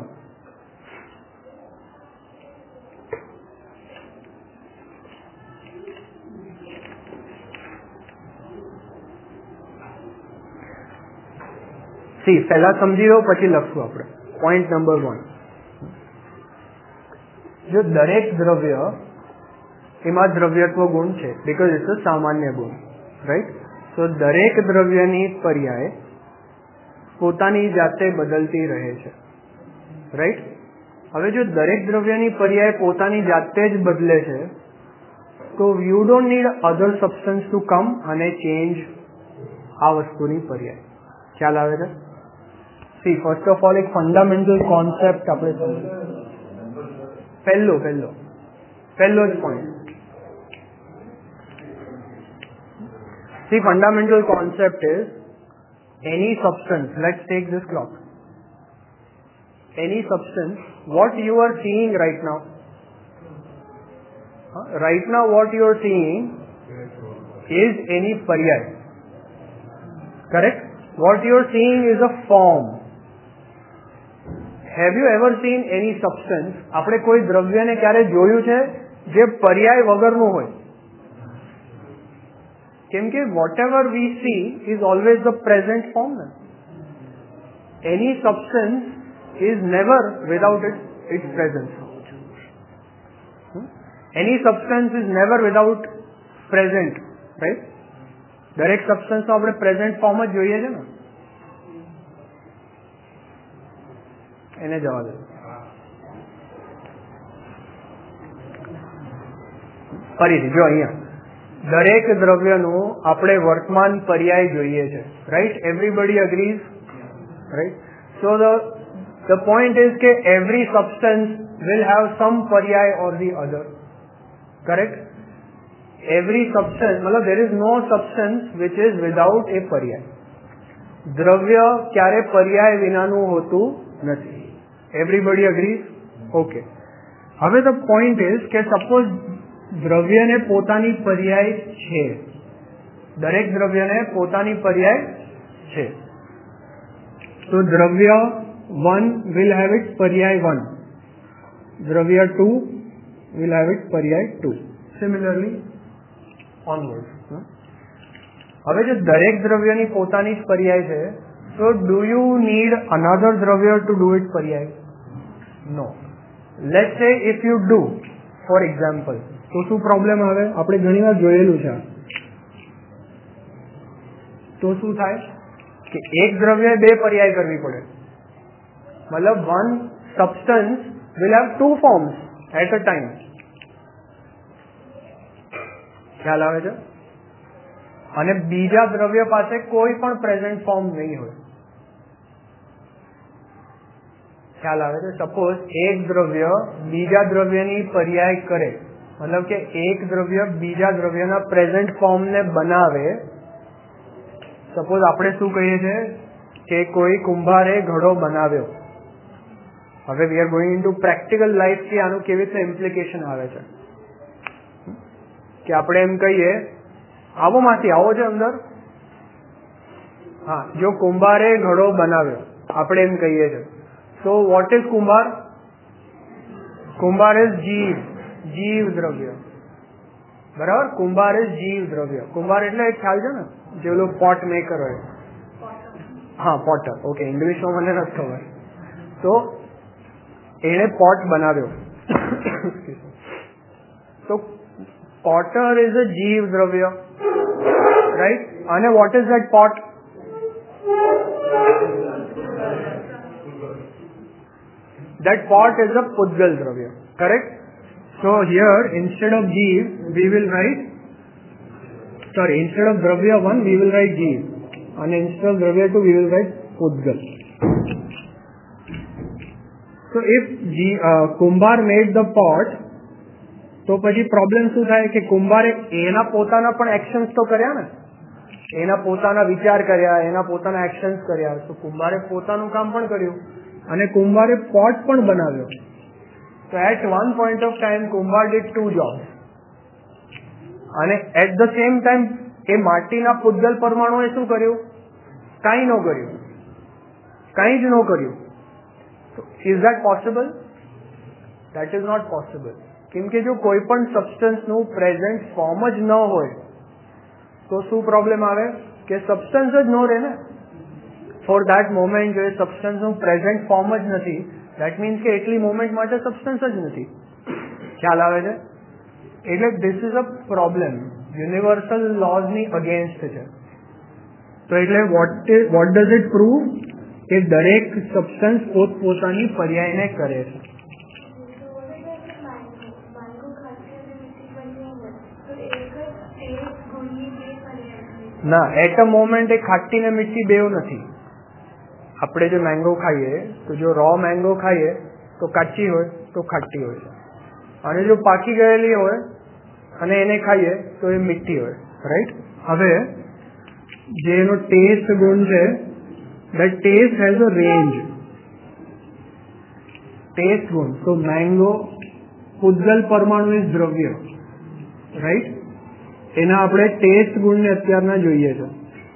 સી પહેલા સમજી લો પછી લખશું આપણે. પોઈન્ટ નંબર વન, જો દરેક દ્રવ્ય એમાં દ્રવ્યત્વ ગુણ છે, બીકોઝ ઇટ્સ અ સામાન્ય ગુણ, રાઈટ? તો દરેક દ્રવ્યની પર્યાય પોતાની જાતે બદલતી રહે છે, રાઈટ? હવે જો દરેક દ્રવ્યની પર્યાય પોતાની જાતે જ બદલે છે તો you don't need other substance to come અને ચેન્જ આ વસ્તુની પર્યાય. ખ્યાલ આવે છે? સી ફર્સ્ટ ઓફ ઓલ એક ફંડામેન્ટલ કોન્સેપ્ટ આપણે સમજીએ. પહેલો પહેલો પહેલો જ point, see fundamental concept is any substance, let's take this clock, any substance, what you are seeing right now, huh? right now what you are seeing is any paryay, correct? What you are seeing is a form. Have you ever seen any substance? આપણે કોઈ દ્રવ્યને ક્યારે જોયું છે જે પર્યાય વગરનું હોય? કેમ કે whatever we see is always the present form. Any substance is never without its, its presence. Hmm? Any substance is never without present, right? દરેક સબસ્ટન્સ તો આપણે પ્રેઝન્ટ ફોર્મ જ જોઈએ છે ને. એને જવા દે. ફરીથી જો અહીંયા દરેક દ્રવ્યનું આપણે વર્તમાન પર્યાય જોઈએ છે, right? Everybody agrees, right? So the the point is કે every substance will have some પર્યાય or the other, correct? Every substance મતલબ there is no substance which is without a પર્યાય. દ્રવ્ય ક્યારે પર્યાય વિનાનું હોતું નથી. Everybody agrees? ઓકે. હવે ધ પોઈન્ટ ઇઝ કે સપોઝ દ્રવ્યને પોતાની પર્યાય છે, દરેક દ્રવ્યને પોતાની પર્યાય છે, તો દ્રવ્ય વન વિલ હેવ ઇટ પર્યાય વન, દ્રવ્ય ટુ વિલ હેવ ઇટ પર્યાય ટુ, સિમિલરલી ઓનવર્ડ. હવે જો દરેક દ્રવ્યની પોતાની જ પર્યાય છે તો ડુ યુ નીડ અનધર દ્રવ્ય ટુ ડુ ઇટ પર્યાય? No. Let's say if you do, for example, તો શું પ્રોબ્લેમ આવે? આપણે ઘણી વાર જોયેલું છે. તો શું થાય કે એક દ્રવ્ય બે પર્યાય કરવી પડે. મતલબ one substance will have two forms at a time. ખ્યાલ આવે છે? અને બીજા દ્રવ્ય પાસે કોઈ પણ પ્રેઝન્ટ ફોર્મ નહીં હોય. ખ્યાલ આવે છે? સપોઝ એક દ્રવ્ય બીજા દ્રવ્યની પર્યાય કરે, મતલબ કે એક દ્રવ્ય બીજા દ્રવ્યના પ્રેઝન્ટ ફોર્મને બનાવે. સપોઝ આપણે શું કહીએ છીએ કે કોઈ કુંભારે ઘડો બનાવ્યો. હવે we are going into practical life કે આનું કેવી રીતે ઇમ્પ્લિકેશન આવે છે. કે આપણે એમ કહીએ, આવો માંથી આવો છે અંદર. હા, જો કુંભારે ઘડો બનાવ્યો, આપણે એમ કહીએ છીએ. સો વોટ ઇઝ કુંભાર? કુંભાર ઇઝ જીવ, જીવ દ્રવ્ય. બરાબર, કુંભાર ઇઝ જીવ દ્રવ્ય. કુંભાર એટલે એક ખ્યાલ છે ને, જે ઓલો પોટ મેકર હોય. હા, પોટર. ઓકે, ઇંગ્લિશમાં મને નથી ખબર. તો એને પોટ બનાવ્યો. તો પોટર ઇઝ અ જીવ દ્રવ્ય, રાઈટ? અને what is that pot? That pot is a Pudgal Dravya, correct? So here instead of Jeev we will write, sorry, instead of Dravya one we will write Jeev, and instead of Dravya two we will write Pudgal. So if G, uh, Kumbhar made the pot, તો પછી પ્રોબ્લેમ શું થાય કે કુંભારે એના પોતાના પણ એક્શન્સ તો કર્યા ને, એના પોતાના વિચાર કર્યા, એના પોતાના એક્શન્સ કર્યા. તો કુંભારે પોતાનું કામ પણ કર્યું અને કુંભારે પોટ પણ બનાવ્યો. તો at one point of time કુંભાર ડીડ ટુ જોબ્સ, અને એટ ધ સેમ ટાઈમ એ માટીના પૂતગલ પરમાણુએ શું કર્યું? કાંઈ ન કર્યું, કાંઈ જ ન કર્યું. Is that possible? That is not possible. કેમ કે જો કોઈ પણ સબસ્ટન્સનું પ્રેઝન્ટ ફોર્મ જ ન હોય તો શું પ્રોબ્લેમ આવે કે સબસ્ટન્સ જ ન રહે ને. ફોર ધેટ મોમેન્ટ જો એ સબસ્ટન્સનું પ્રેઝન્ટ ફોર્મ જ નથી, ધેટ મીન્સ કે એટલી મોમેન્ટ માટે સબસ્ટન્સ જ નથી. ખ્યાલ આવે છે? એટલે this is a problem, universal લોઝની અગેન્સ્ટ છે. તો એટલે what what does it prove? કે દરેક સબસ્ટન્સ પોતપોતાની પર્યાયને કરે છે. ના, એટ અ મોમેન્ટ એ ખાટી ને મીઠી બેવ નથી. આપણે જો મેંગો ખાઈએ તો જો રો મેંગો ખાઈએ તો કાચી હોય તો ખાટી હોય છે, અને જો પાકી ગયેલી હોય અને એને ખાઈએ તો એ મીઠી હોય, રાઈટ? હવે જે એનો ટેસ્ટ ગુણ છે, that taste has a range. Taste ગુણ. તો મેંગો પૂતગલ પરમાણુ ઇઝ દ્રવ્ય, રાઈટ? એના આપણે ટેસ્ટ ગુણને અત્યારના જોઈએ છે.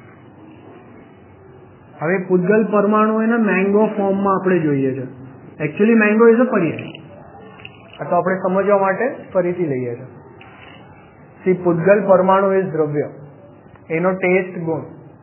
હવે પૂતગલ પરમાણુ એના મેંગો ફોર્મમાં આપણે જોઈએ છે. એકચ્યુઅલી મેંગો ઇઝ અ પર્યાય. આ તો આપણે સમજવા માટે ફરીથી લઈએ છીએ. સી, પૂતગલ પરમાણુ ઇઝ દ્રવ્ય, એનો ટેસ્ટ ગુણ.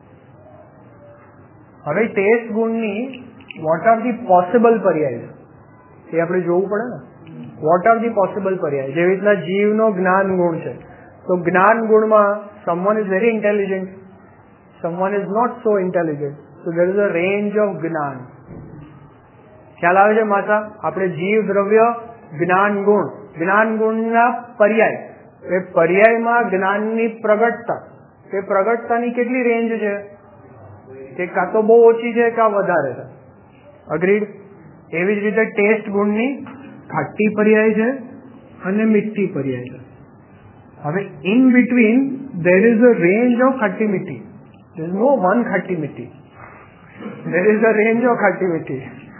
હવે ટેસ્ટ ગુણની વોટ આર ધી પોસિબલ પર્યાય એ આપણે જોવું પડે ને. વોટ આર ધી પોસિબલ પર્યાય? જેવી રીતના જીવનો જ્ઞાન ગુણ છે, તો જ્ઞાન ગુણમાં someone is very intelligent, someone is not so intelligent, so there is a range of જ્ઞાન. ખ્યાલ આવે છે માતા? આપણે જીવ દ્રવ્ય જ્ઞાન ગુણ, જ્ઞાન ગુણના પર્યાય, એ પર્યાયમાં જ્ઞાનની પ્રગટતા, તે પ્રગટતાની કેટલી રેન્જ છે? કે કાં તો બહુ ઓછી છે કાં વધારે છે. અગ્રીડ? એવી જ રીતે ટેસ્ટ ગુણની ખાટી પર્યાય છે અને મીઠી પર્યાય છે. હવે in between there is a range of ખાટી મીઠી. there is no one ખાટી મીઠી, there is a range of ખાટી મીઠી.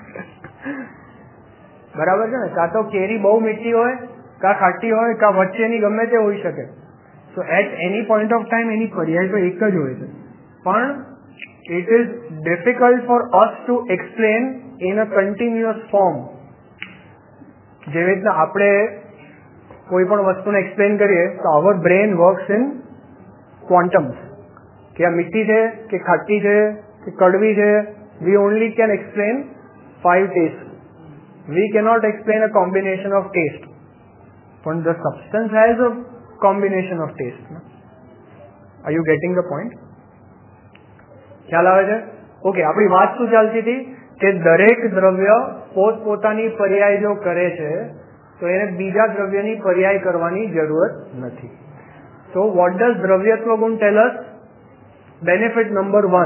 બરાબર છે ને? કાં તો કેરી બહુ મીઠી હોય, કાં ખાટી હોય, કાં વચ્ચેની ગમે તે હોઈ શકે. So at any point of time એની પર્યાય તો એક જ હોય છે, પણ it is difficult for us to explain in a continuous form. જેવી રીતના આપણે કોઈ પણ વસ્તુને એક્સપ્લેન કરીએ તો our brain works in quantums, કે આ મીઠી છે કે ખાટી છે કે કડવી છે. We only can explain five taste. We cannot explain a combination of taste. પણ the substance has a combination of taste. Are you getting the point? ખ્યાલ આવે છે? ઓકે, આપણી વાત શું ચાલતી હતી કે દરેક દ્રવ્ય પોતપોતાની પર્યાય જો કરે છે તો એને બીજા દ્રવ્યની પર્યાય કરવાની જરૂરત નથી. સો વોટ ડઝ દ્રવ્યત્વ ગુણ tell us? Benefit number one,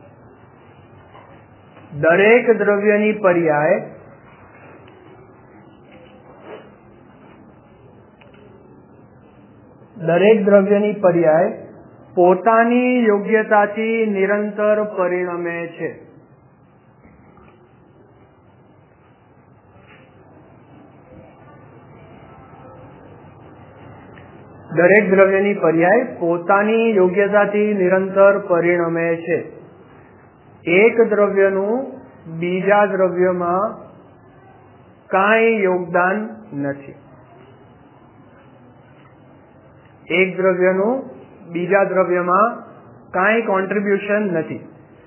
દરેક દ્રવ્યની પર્યાય દરેક દ્રવ્યની પર્યાય પોતાની યોગ્યતાથી નિરંતર પરિણમે છે. દરેક દ્રવ્યની પર્યાય પોતાની યોગ્યતાથી નિરંતર પરિણમે છે. એક દ્રવ્યનું બીજા દ્રવ્યમાં કાંઈ યોગદાન નથી. એક દ્રવ્યનું બીજા દ્રવ્યમાં કાંઈ કોન્ટ્રીબ્યુશન નથી.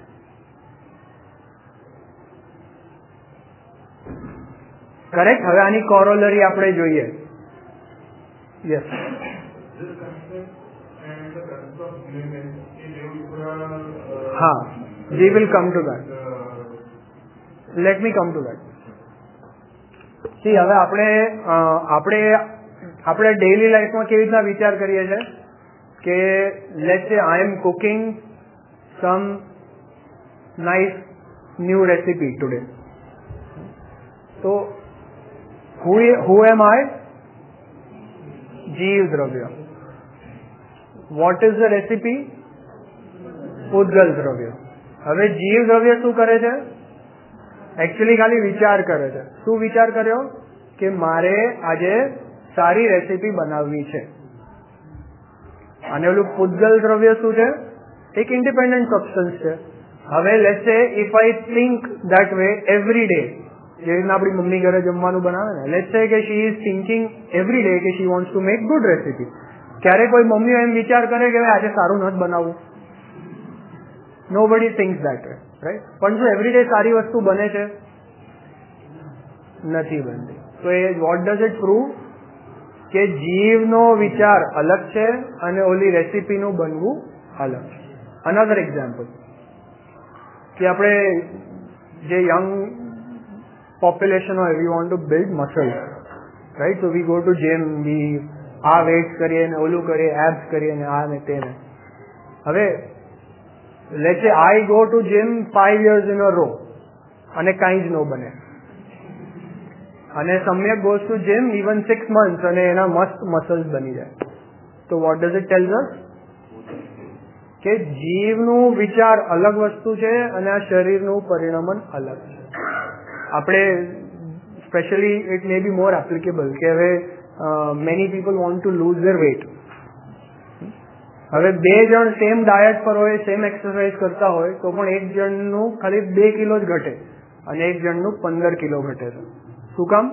કરેક્ટ. હવે આની કોરોલરી આપણે જોઈએ. યસ. હા, we will come to that. Let me come to that. See, હવે આપણે આપણે આપણે ડેઇલી લાઈફમાં કેવી રીતના વિચાર કરીએ છીએ કે let's say I am cooking some nice new recipe today. તો who who am I? જીવ દ્રવ્ય. what is the recipe? પૂતગલ દ્રવ્ય. હવે જીવ દ્રવ્ય શું કરે છે? એકચ્યુઅલી ખાલી વિચાર કરે છે. શું વિચાર કર્યો? કે મારે આજે સારી રેસીપી બનાવવી છે. અને ઓલું પૂતગલ દ્રવ્ય શું છે? એક ઇન્ડિપેન્ડન્ટ સબસ્ટન્સ છે. હવે let's say if I think that way every day, જેવી રીતના આપણી મમ્મી ઘરે જમવાનું બનાવે ને, લેટ્સ સે કે she is thinking every day કે she wants to make good recipe. ક્યારે કોઈ મમ્મીઓ એમ વિચાર કરે કે આજે સારું નથી બનાવવું? Nobody thinks that way, right? પણ શું એવરી ડે સારી વસ્તુ બને છે? નથી બનતી. તો એ વોટ ડઝ ઇટ પ્રૂવ? કે જીવનો વિચાર અલગ છે અને ઓલી રેસીપીનું બનવું અલગ છે. અનધર એક્ઝામ્પલ, કે આપણે જે યંગ પોપ્યુલેશન હોય, we want to build muscle, right? તો we go to gym, we આ વેઇટ કરીએ ને ઓલું કરીએ, એબ્સ કરીએ ને આ ને તે ને. હવે let's say I go to gym five years in a row અને કાંઈ જ ન બને, અને Samyak goes to gym even six months અને એના મસ્ત મસલ્સ બની જાય. તો what does it tells us? કે જીવનું વિચાર અલગ વસ્તુ છે અને આ શરીરનું પરિણમન અલગ છે. આપણે specially it may be more applicable કે હવે many people want to lose their weight. હવે બે જણ સેમ ડાયટ પર હોય, સેમ એક્સરસાઇઝ કરતા હોય, તો પણ એક જણનું ખાલી બે કિલો જ ઘટે અને એક જણનું પંદર કિલો ઘટે છે. શું કામ?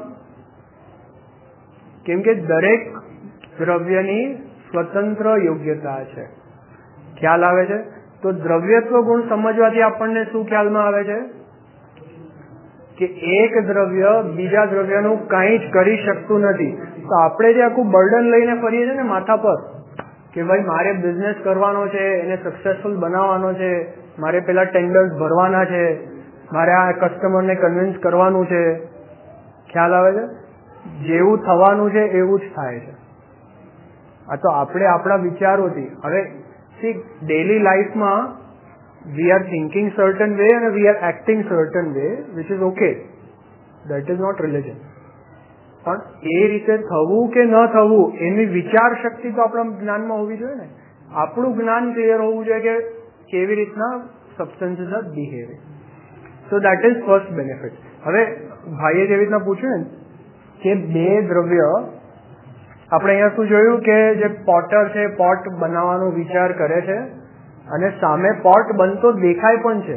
કેમ કે દરેક દ્રવ્યની સ્વતંત્ર યોગ્યતા છે. ખ્યાલ આવે છે? તો દ્રવ્યત્વ ગુણ સમજવાથી આપણને શું ખ્યાલમાં આવે છે? કે એક દ્રવ્ય બીજા દ્રવ્યનું કંઈ જ કરી શકતું નથી. તો આપણે જે આખું બર્ડન લઈને ફરીએ છીએ ને માથા પર, કે ભાઈ મારે બિઝનેસ કરવાનો છે, એને સક્સેસફુલ બનાવવાનો છે, મારે પેલા ટેન્ડર્સ ભરવાના છે, મારે આ કસ્ટમરને કન્વિન્સ કરવાનું છે. ખ્યાલ આવે છે? જેવું થવાનું છે એવું જ થાય છે. આ તો આપણે આપણા વિચારોથી. હવે સી, ડેલી લાઈફમાં we are thinking certain way અને we are acting certain way, which is okay. That is not religion. પણ એ રીતે થવું કે ન થવું એની વિચાર શક્તિ તો આપણા જ્ઞાનમાં હોવી જોઈએ ને. આપણું જ્ઞાન ક્લિયર હોવું જોઈએ કે કેવી રીતના substances are behaving. So that is first benefit. હવે ભાઈએ જેવી રીતના પૂછ્યું ને કે બે દ્રવ્ય, આપણે અહીંયા શું જોયું કે જે પોટર છે પોટ બનાવવાનો વિચાર કરે છે અને સામે પોટ બનતો દેખાય પણ છે,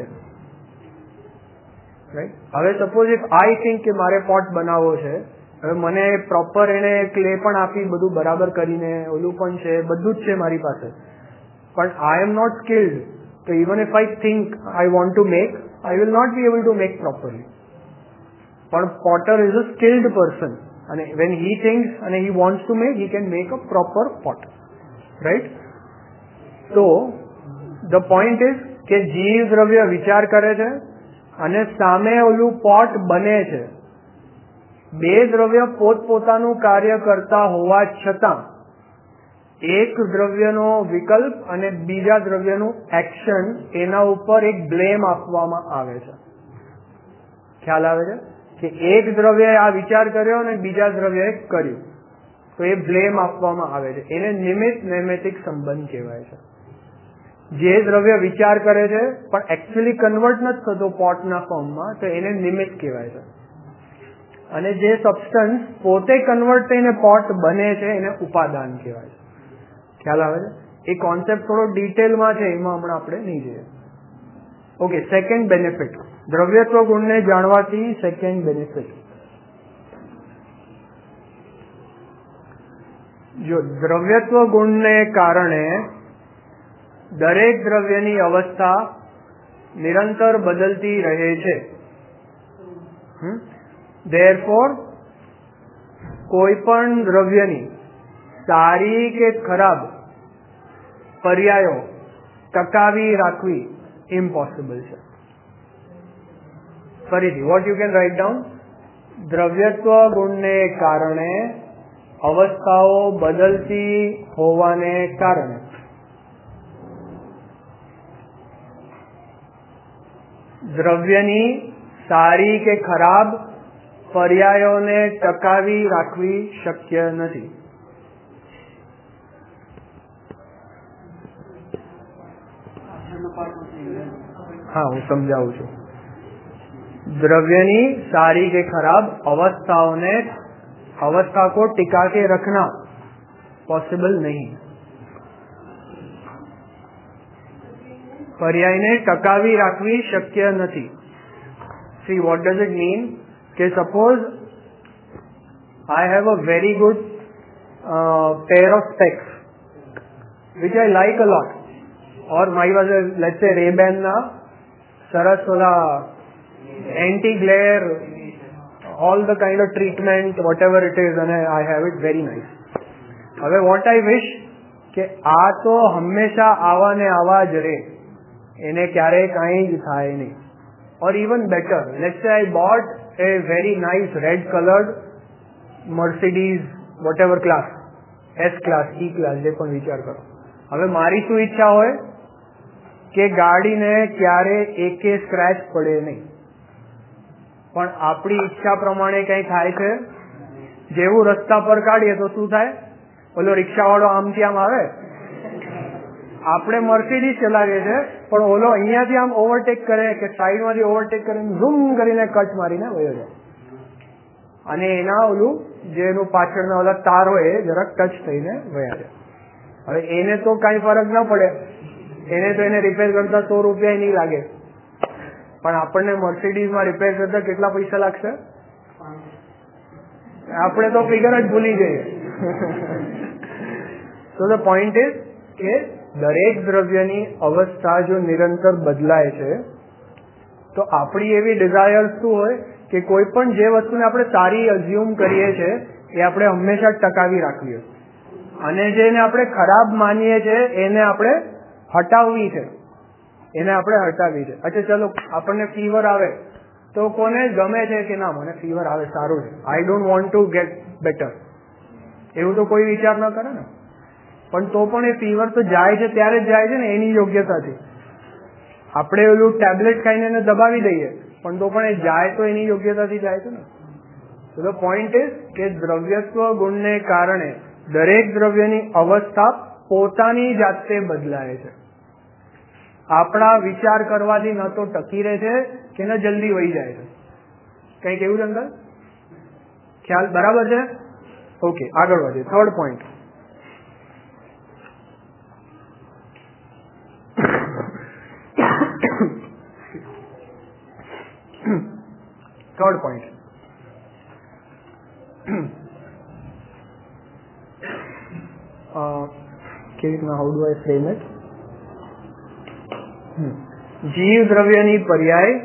રાઈટ? હવે સપોઝ ઇફ આઈ થિંક કે મારે પોટ બનાવવો છે, હવે મને પ્રોપર એને ક્લે પણ આપી, બધું બરાબર કરીને, ઓલું પણ છે, બધું જ છે મારી પાસે, પણ આઈ એમ નોટ સ્કિલ્ડ. તો even if I think I want to make, I will not be able to make properly. પણ potter is a skilled person, અને વેન હી થિંક્સ અને he wants to make, he can make a proper pot, right? તો ધ પોઈન્ટ ઇઝ કે જીવ દ્રવ્ય વિચાર કરે છે અને સામે ઓલું પોટ બને છે. બે દ્રવ્ય પોતપોતાનું કાર્ય કરતા હોવા છતાં એક દ્રવ્યનો વિકલ્પ અને બીજા દ્રવ્યનું એક્શન, એના ઉપર એક બ્લેમ આપવામાં આવે છે. ખ્યાલ આવે છે? કે એક દ્રવ્યએ આ વિચાર કર્યો અને બીજા દ્રવ્યએ કર્યું, તો એ બ્લેમ આપવામાં આવે છે. એને નિમિત્ત નૈમિત્તિક સંબંધ કહેવાય છે. જે દ્રવ્ય વિચાર કરે છે પણ એકચ્યુઅલી કન્વર્ટ નથી થતો પોટના ફોર્મમાં, તો એને નિમિત્ત કહેવાય છે. અને જે સબસ્ટન્સ પોતે કન્વર્ટ થઈને પોટ બને છે એને ઉપાદાન કહેવાય છે. ખ્યાલ આવે છે? એ કોન્સેપ્ટ થોડો ડિટેલમાં છે, એમાં હમણાં આપણે નહીં જઈએ. ઓકે, સેકન્ડ બેનિફિટ, દ્રવ્યત્વ ગુણને જાણવાથી સેકન્ડ બેનિફિટ. જો દ્રવ્યત્વ ગુણને કારણે દરેક દ્રવ્યની અવસ્થા નિરંતર બદલતી રહે છે. ધેરફોર કોઈ પણ દ્રવ્યની સારી કે ખરાબ પર્યાયો ટકાવી રાખવી ઇમ્પોસિબલ છે. ફરીથી what you can write down, દ્રવ્યત્વ ગુણને કારણે અવસ્થાઓ બદલતી હોવાને કારણે દ્રવ્યની સારી કે ખરાબ પર્યાયોને ટકાવી રાખવી શક્ય નથી. હા, હું સમજાવું છું. द्रव्य सारी के खराब अवस्थाओं ने अवस्था को टिका के रखना पॉसिबल नहीं. पर्याय ने टकावी राखवी शक्य नहीं. See what does it mean के suppose I have a very good pair of specs which I like a lot और my was let's say Ray-Ban ना सरस ओला anti glare all the kind of treatment whatever it is and I have it very nice. હવે what I wish કે આ તો હંમેશા આવા ને આવા જ રહે, એને ક્યારેય કાંઈ જ થાય નહીં. or even better, let's say I bought a very nice red colored Mercedes whatever class, S class, E class, જે પણ વિચાર કરો. હવે મારી શું ઈચ્છા હોય કે ગાડીને ક્યારે એકે સ્ક્રેચ પડે નહીં, પણ આપણી ઈચ્છા પ્રમાણે કઈ થાય છે. જેવું રસ્તા પર કાઢીએ તો શું થાય, ઓલો રિક્ષા વાળો આમથી આમ આવે, આપણે મર્સિડીઝ ચલાવીએ છીએ પણ ઓલો અહીંયાથી આમ ઓવરટેક કરે કે સાઈડમાંથી ઓવરટેક કરીને ઝૂમ કરીને કટ મારીને વયો જાય, અને એના ઓલું જેનું પાછળના ઓલા તાર હોય એ જરાક ટચ થઈને વયા જાય. હવે એને તો કઈ ફરક ના પડે, એને તો એને રિપેર કરતા સો રૂપિયા નહીં લાગે, પણ આપણને મર્સિડીઝમાં રિપેર કરતા કેટલા પૈસા લાગશે આપણે તો ફિગર જ ભૂલી જઈએ. તો ધ પોઈન્ટ ઇઝ કે દરેક દ્રવ્યની અવસ્થા જો નિરંતર બદલાય છે તો આપણી એવી ડિઝાયર શું હોય કે કોઈ પણ જે વસ્તુને આપણે સારી અઝ્યુમ કરીએ છીએ એ આપણે હંમેશા ટકાવી રાખવી, અને જેને આપણે ખરાબ માનીએ છીએ એને આપણે હટાવવી છે, એને આપણે હટાવી છે. અચ્છા ચલો, આપણને ફીવર આવે તો કોને ગમે છે કે ના મને ફીવર આવે સારું છે, I don't want to get better, એવું તો કોઈ વિચાર ન કરે ને. પણ તો પણ એ ફીવર તો જાય છે ત્યારે જ જાય છે ને એની યોગ્યતાથી. આપણે ઓલું ટેબ્લેટ ખાઈને એને દબાવી દઈએ પણ તો પણ એ જાય તો એની યોગ્યતાથી જાય છે ને. તો ધ પોઈન્ટ ઇઝ કે દ્રવ્યત્વ ગુણને કારણે દરેક દ્રવ્યની અવસ્થા પોતાની જાતે બદલાય છે. આપણા વિચાર કરવાથી ન તો ટકી રહે છે કે ન જલ્દી વહી જાય છે. કઈક એવું જંગલ ખ્યાલ બરાબર છે? ઓકે, આગળ વધીએ. થર્ડ પોઈન્ટ, થર્ડ પોઈન્ટ કેવી રીતના, how do I frame it? જીવ દ્રવ્યની પર્યાય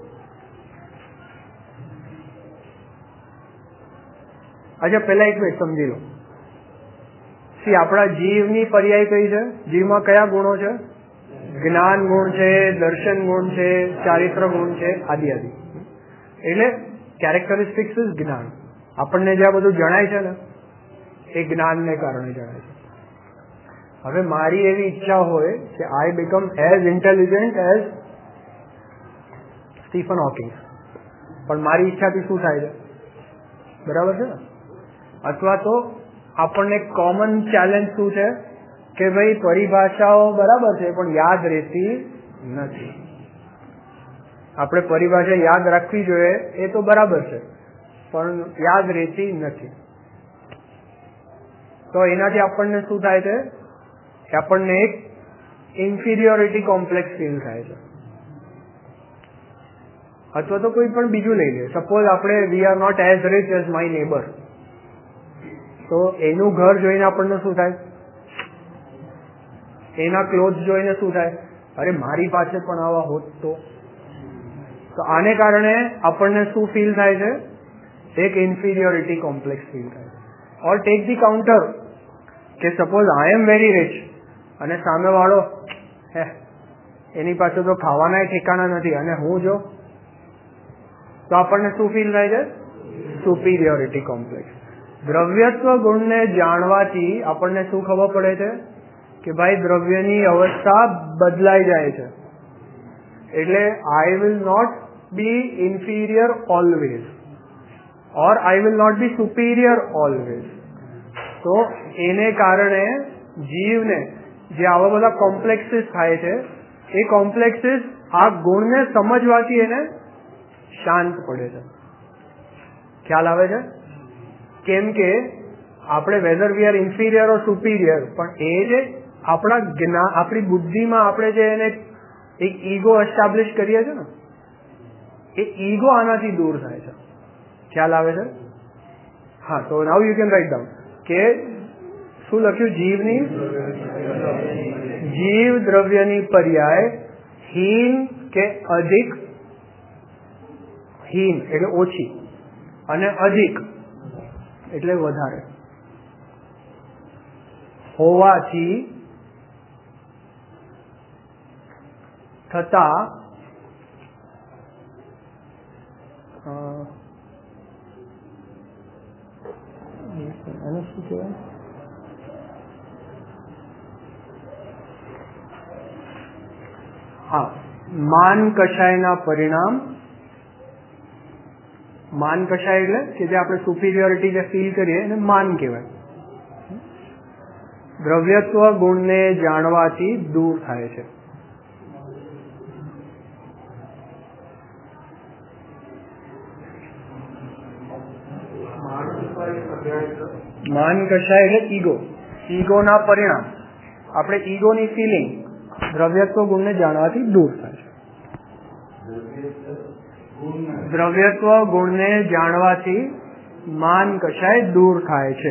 અચ્છા પેલા એક મિનિટ સમજી લો. સી આપણા જીવની પર્યાય કઈ છે? જીવમાં કયા ગુણો છે? જ્ઞાન ગુણ છે, દર્શન ગુણ છે, ચારિત્ર ગુણ છે, આદિ આદિ. એટલે કેરેક્ટરિસ્ટિક્સ ઇઝ જ્ઞાન. આપણને જે આ બધું જણાય છે ને એ જ્ઞાનને કારણે જણાય છે. હવે મારી એવી ઈચ્છા હોય કે I become as intelligent as Stephen Hawking, પણ મારી ઈચ્છાથી શું થાય છે? બરાબર છે ને? અથવા તો આપણને કોમન ચેલેન્જ શું છે કે ભાઈ પરિભાષાઓ બરાબર છે પણ યાદ રહેતી નથી. આપણે પરિભાષા યાદ રાખવી જોઈએ એ તો બરાબર છે પણ યાદ રહેતી નથી. તો એનાથી આપણને શું થાય છે કે આપણને એક ઇન્ફિરિયોરિટી કોમ્પ્લેક્સ ફીલ થાય છે. અથવા તો કોઈ પણ બીજું લઈ લે, સપોઝ આપણે we are not as rich as my neighbour, તો એનું ઘર જોઈને આપણને શું થાય? એના ક્લોથ જોઈને શું થાય? અરે મારી પાસે પણ આવા હોત તો. તો આને કારણે આપણને શું ફીલ થાય છે? એક ઇન્ફિરિયોરિટી કોમ્પ્લેક્સ ફીલ થાય છે. ઓર ટેક ધી કાઉન્ટર કે suppose I am very rich અને સામે વાળો હે એની પાસે તો ખાવાના ઠેકાણા નથી અને હું જો, તો આપણને શું ફીલ થાય છે? સુપિરિયોરિટી કોમ્પ્લેક્સ. દ્રવ્યત્વ ગુણને જાણવાથી આપણને શું ખબર પડે છે કે ભાઈ દ્રવ્યની અવસ્થા બદલાઈ જાય છે. એટલે I will not be inferior always or I will not be superior always. તો એને કારણે જીવને જે આવા બધા કોમ્પ્લેક્સીસ થાય છે એ કોમ્પ્લેક્સીસ આ ગુણને સમજવાથી એને શાંત પડે છે. ખ્યાલ આવે છે? કેમ કે આપણે whether we are inferior or superior, પણ એ જે આપણા જ્ઞાન આપણી બુદ્ધિમાં આપણે જે એને એક ઈગો એસ્ટાબ્લિશ કરીએ છીએ ને, એ ઈગો આનાથી દૂર થાય છે. ખ્યાલ આવે છે? હા, તો now you can write down કે શું લખ્યું? જીવની જીવ દ્રવ્યની પર્યાય હીન કે અધિક, હીન એટલે ઓછી અને અધિક એટલે વધારે હોવાથી થતા એને શું કહેવાય? હા, માન કષાયના પરિણામ. માન કષાય એટલે કે જે આપણે સુપિરિયોરિટી જે ફીલ કરીએ એને માન કહેવાય. દ્રવ્યત્વ ગુણને જાણવાથી દૂર થાય છે. માન કષાય એટલે ઈગો, ઈગોના પરિણામ. આપણે ઈગોની ફિલિંગ દ્રવ્યત્વ ગુણને જાણવાથી દૂર થાય છે. દ્રવ્યત્વ ગુણને જાણવાથી માન કષાય દૂર થાય છે.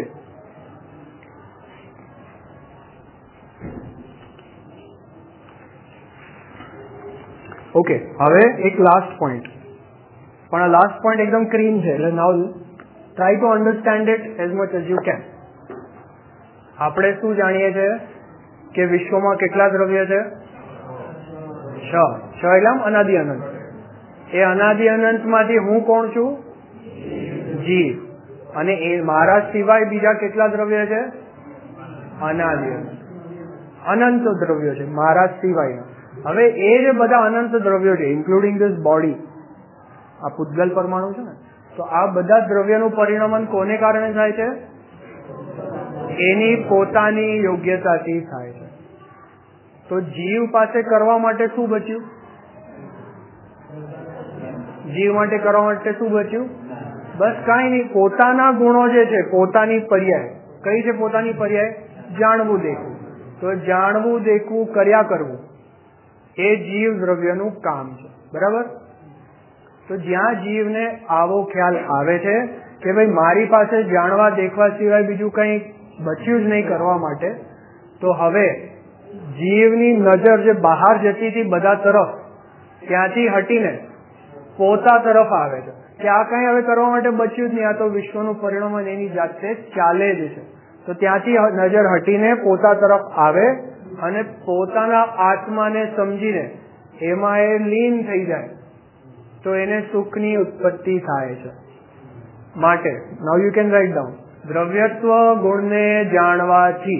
ઓકે, હવે એક લાસ્ટ પોઈન્ટ, પણ આ લાસ્ટ પોઈન્ટ એકદમ ક્લીન છે, એટલે now try to understand it as much as you can. આપણે શું જાણીએ છીએ કે વિશ્વમાં કેટલા દ્રવ્ય છે? છ. છ એટલે આમ અનાદિ અનંત. એ અનાદિ અનંતમાંથી હું કોણ છું? જીવ. અને એ મારા સિવાય બીજા કેટલા દ્રવ્ય છે? અનાદિ અનંત. અનંત દ્રવ્યો છે મારા સિવાય. હવે એ જે બધા અનંત દ્રવ્યો છે ઇન્ક્લુડિંગ ધીસ બોડી, આ પૂતગલ પરમાણુ છે ને, તો આ બધા દ્રવ્યનું પરિણમન કોને કારણે થાય છે? એની પોતાની યોગ્યતાથી થાય છે. તો જીવ પાસે કરવા માટે શું બચ્યું? જીવ માટે કરવા માટે શું બચ્યું? બસ કાંઈ નહીં, પોતાના ગુણો જે છે, પોતાની પર્યાય. કઈ છે પોતાની પર્યાય? જાણવું દેખવું. તો જાણવું દેખવું કર્યા કરવું એ જીવ દ્રવ્યનું કામ છે. બરાબર? તો જ્યાં જીવને આવો ખ્યાલ આવે છે કે ભાઈ મારી પાસે જાણવા દેખવા સિવાય બીજું કંઈ બચ્યું જ નહીં કરવા માટે, તો હવે જીવની નજર જે બહાર જતી હતી બધા તરફ, ત્યાંથી હટીને પોતા તરફ આવે છે કે આ કંઈ હવે કરવા માટે બચ્યું જ નહીં, આ તો વિશ્વનું પરિણમન એની જાતે ચાલે જ છે. તો ત્યાંથી નજર હટીને પોતા તરફ આવે અને પોતાના આત્માને સમજીને એમાં એ લીન થઈ જાય, તો એને સુખની ઉત્પત્તિ થાય છે. માટે now you can write down, દ્રવ્યત્વ ગુણને જાણવાથી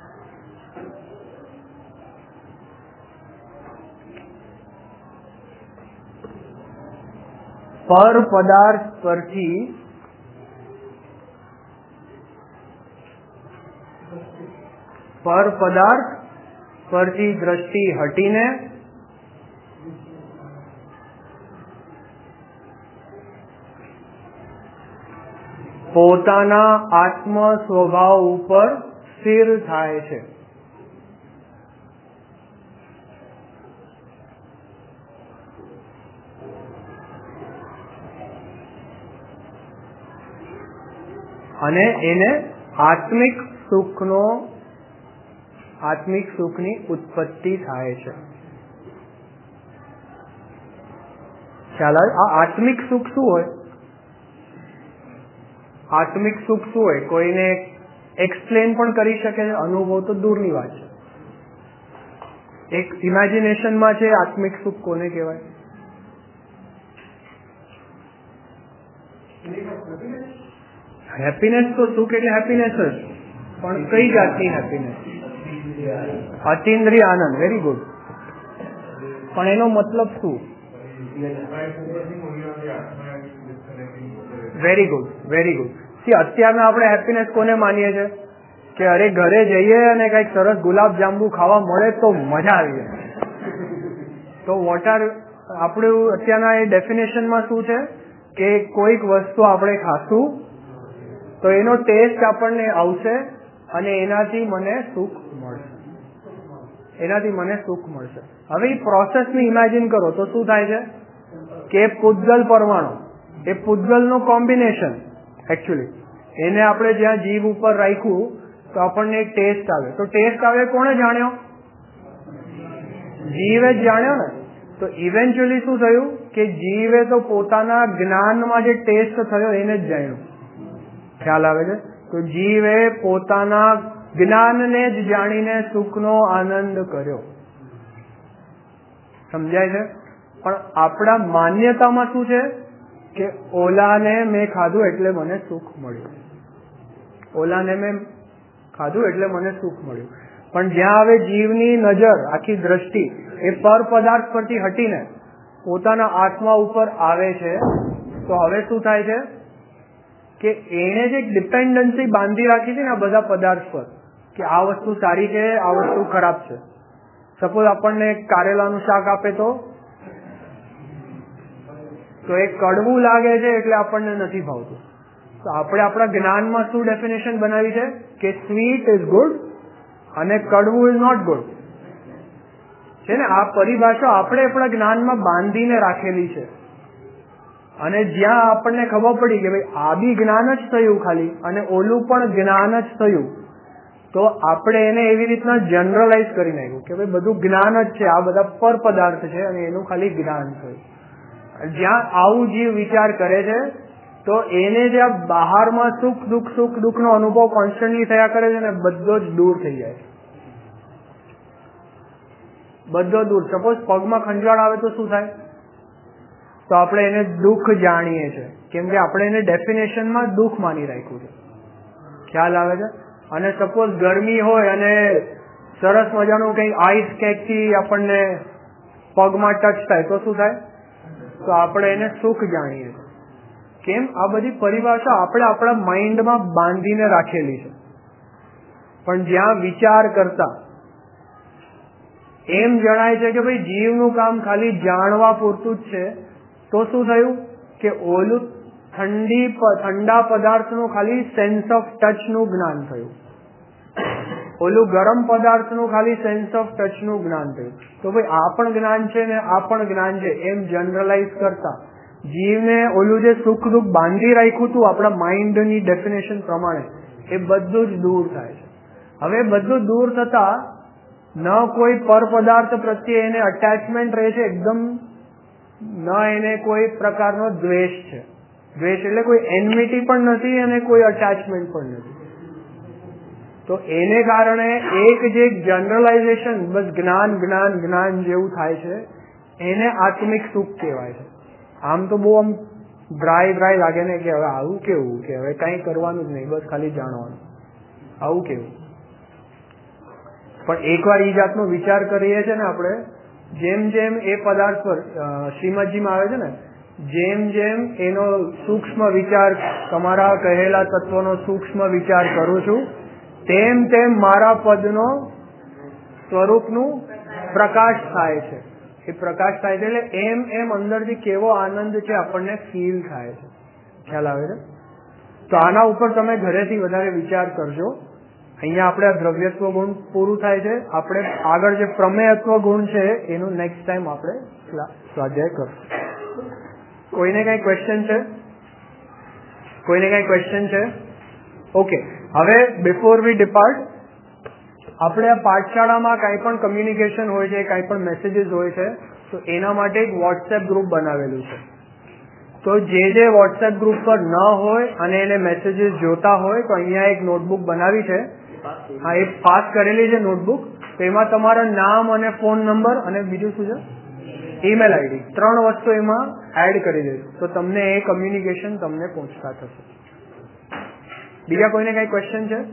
પર પદાર્થ પરથી પર પદાર્થ પરથી દ્રષ્ટિ હટીને પોતાના આત્મ સ્વભાવ ઉપર સ્થિર થાય છે. અને એને આત્મિક સુખનો આત્મિક સુખની ઉત્પત્તિ થાય છે. ખ્યાલ આવે? આ આત્મિક સુખ શું હોય? આત્મિક સુખ શું હોય? કોઈને એક્સપ્લેન પણ કરી શકે છે, અનુભવ તો દૂરની વાત છે. એક ઇમેજિનેશનમાં છે આત્મિક સુખ કોને કહેવાય? હેપીનેસ તો સુખ એટલે હેપીનેસ જ, પણ કઈ જાતની હેપીનેસ? અતિન્દ્રિય આનંદ. Very good. પણ એનો મતલબ શું? Very good, very good. See અત્યારના આપણે હેપીનેસ કોને માનીએ છીએ કે અરે ઘરે જઈએ અને કઈક સરસ ગુલાબ જાંબુ ખાવા મળે તો મજા આવી જાય. તો વોટ આર આપણું અત્યારના એ ડેફિનેશનમાં શું છે કે કોઈક વસ્તુ આપણે ખાશું તો એનો ટેસ્ટ આપણને આવશે અને એનાથી મને સુખ મળશે, એનાથી મને સુખ મળશે. હવે એ પ્રોસેસને ઇમેજિન કરો તો શું થાય છે કે પૂતગલ પરમાણુ, એ પૂતગલનું કોમ્બિનેશન એકચ્યુઅલી એને આપણે જ્યાં જીભ ઉપર રાખ્યું તો આપણને એક ટેસ્ટ આવે. તો ટેસ્ટ આવે કોણે જાણ્યો? જીવે જ જાણ્યો ને. તો ઇવેન્ચ્યુઅલી શું થયું કે જીવે તો પોતાના જ્ઞાનમાં જે ટેસ્ટ થયો એને જ જાણ્યું. ખ્યાલ આવે છે? તો જીવે પોતાના જ્ઞાનને જ જાણીને સુખનો આનંદ કર્યો. સમજાય છે? પણ આપણા માન્યતામાં શું છે કે ઓલાને મેં ખાધું એટલે મને સુખ મળ્યું, ઓલાને મેં ખાધું એટલે મને સુખ મળ્યું. પણ જ્યાં હવે જીવની નજર, આખી દ્રષ્ટિ એ પર પદાર્થ પરથી હટીને પોતાના આત્મા ઉપર આવે છે તો હવે શું થાય છે કે એને જે ડિપેન્ડન્સી બાંધી રાખી છે ને આ બધા પદાર્થ પર કે આ વસ્તુ સારી છે, આ વસ્તુ ખરાબ છે. સપોઝ આપણને કારેલાનું શાક આપે તો તો એ કડવું લાગે છે એટલે આપણને નથી ભાવતું. તો આપણે આપણા જ્ઞાનમાં શું ડેફિનેશન બનાવી છે કે સ્વીટ ઇઝ ગુડ અને કડવું ઇઝ નોટ ગુડ છે ને. આ પરિભાષા આપણે આપણા જ્ઞાનમાં બાંધીને રાખેલી છે. અને જ્યાં આપણને ખબર પડી કે ભાઈ આ બી જ્ઞાન જ થયું ખાલી અને ઓલું પણ જ્ઞાન જ થયું, તો આપણે એને એવી રીતના જનરલાઇઝ કરી નાખ્યું કે ભાઈ બધું જ્ઞાન જ છે, આ બધા પર પદાર્થ છે અને એનું ખાલી જ્ઞાન થયું. જ્યાં આવું જીવ વિચાર કરે છે તો એને જ્યાં બહારમાં સુખ દુઃખ સુખ દુઃખ નો અનુભવ કોન્સ્ટન્ટલી થયા કરે છે ને બધો જ દૂર થઈ જાય છે, બધો દૂર. સપોઝ પગમાં ખંજવાળ આવે તો શું થાય? તો આપણે એને દુઃખ જાણીએ છીએ કેમ કે આપણે એને ડેફિનેશનમાં દુઃખ માની રાખ્યું છે. ખ્યાલ આવે છે? અને સપોઝ ગરમી હોય અને સરસ મજાનું કંઈક આઈસ કેકથી આપણને પગમાં ટચ થાય તો શું થાય? તો આપણે એને સુખ જાણીએ છીએ. કેમ? આ બધી પરિભાષા આપણે આપણા માઇન્ડમાં બાંધીને રાખેલી છે. પણ જ્યાં વિચાર કરતા એમ જણાય છે કે ભાઈ જીવનું કામ ખાલી જાણવા પૂરતું જ છે, તો શું થયું કે ઓલું ઠંડી ઠંડા પદાર્થનું ખાલી સેન્સ ઓફ ટચનું જ્ઞાન થયું, ઓલું ગરમ પદાર્થનું ખાલી સેન્સ ઓફ ટચનું જ્ઞાન થયું. તો ભાઈ આ પણ જ્ઞાન છે ને આ પણ જ્ઞાન છે એમ જનરલાઇઝ કરતા જીવને ઓલું જે સુખ દુઃખ બાંધી રાખ્યું હતું આપણા માઇન્ડની ડેફિનેશન પ્રમાણે એ બધું જ દૂર થાય છે. હવે બધું દૂર થતા ન કોઈ પર પદાર્થ પ્રત્યે એને અટેચમેન્ટ રહે છે એકદમ, ન એને કોઈ પ્રકારનો દ્વેષ છે. દ્વેષ એટલે કોઈ એનમિટી પણ નથી અને કોઈ અટેચમેન્ટ પણ નથી. તો એને કારણે એક જે જનરલાઇઝેશન બસ જ્ઞાન જ્ઞાન જ્ઞાન જેવું થાય છે એને આત્મિક સુખ કહેવાય છે. આમ તો બહુ આમ ડ્રાય ડ્રાય લાગે ને કે હવે આવું કેવું કે હવે કઈ કરવાનું જ નહીં, બસ ખાલી જાણવાનું, આવું કેવું. પણ એકવાર એ જાતનો વિચાર કરીએ છીએ ને આપણે, જેમ જેમ એ પદાર્થ પર શ્રીમદજીમાં આવે છે ને, જેમ જેમ એનો સૂક્ષ્મ વિચાર, તમારા કહેલા તત્વનો સૂક્ષ્મ વિચાર કરું છું તેમ તેમ મારા પદનો સ્વરૂપનું પ્રકાશ થાય છે. એ પ્રકાશ થાય છે એટલે એમ એમ અંદરથી કેવો આનંદ છે આપણને ફીલ થાય છે. ખ્યાલ આવે છે? તો આના ઉપર તમે ઘરેથી વધારે વિચાર કરજો. અહીંયા આપણે આ દ્રવ્યત્વ ગુણ પૂરું થાય છે. આપણે આગળ જે પ્રમેયત્વ ગુણ છે એનું નેક્સ્ટ ટાઈમ આપણે સ્વાધ્યાય કરશું. કોઈને કઈ ક્વેશ્ચન છે? કોઈને કઈ ક્વેશ્ચન છે? ઓકે. હવે બિફોર વી ડિપાર્ટ, આપણે આ પાઠશાળામાં કાંઈ પણ કમ્યુનિકેશન હોય છે, કાંઈ પણ મેસેજીસ હોય છે, તો એના માટે એક વોટ્સએપ ગ્રુપ બનાવેલું છે. તો જે જે વોટ્સએપ ગ્રુપ પર ન હોય અને એને મેસેજીસ જોતા હોય તો અહીંયા એક નોટબુક બનાવી છે. હા, એ પાસ કરેલી છે નોટબુક. તો એમાં તમારા નામ અને ફોન નંબર અને બીજું શું છે, ઈમેલ આઈડી, ત્રણ વસ્તુ એમાં એડ કરી દેજો. તો તમને એ કમ્યુનિકેશન તમને પહોંચતા થશે. બીજા કોઈને કઈ ક્વેશ્ચન છે?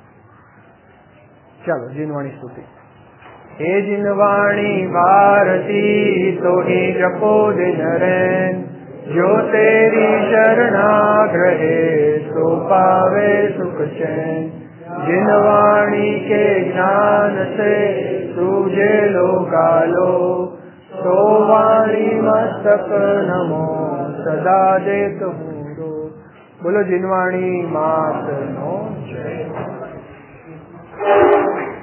ચાલો, જીનવાણી સ્તુતિ. હે જીનવાણી ભારતી તો હી જપો દિન રૈન, જો તેરી શરણાગ્રહે તો પાવે સુખ ચैन. जिनवाणी के ज्ञान से सूझे लोकालो, तो वाणी मस्तक नमो सदा देत हूँ रो. बोलो जिनवाणी मात नो जय.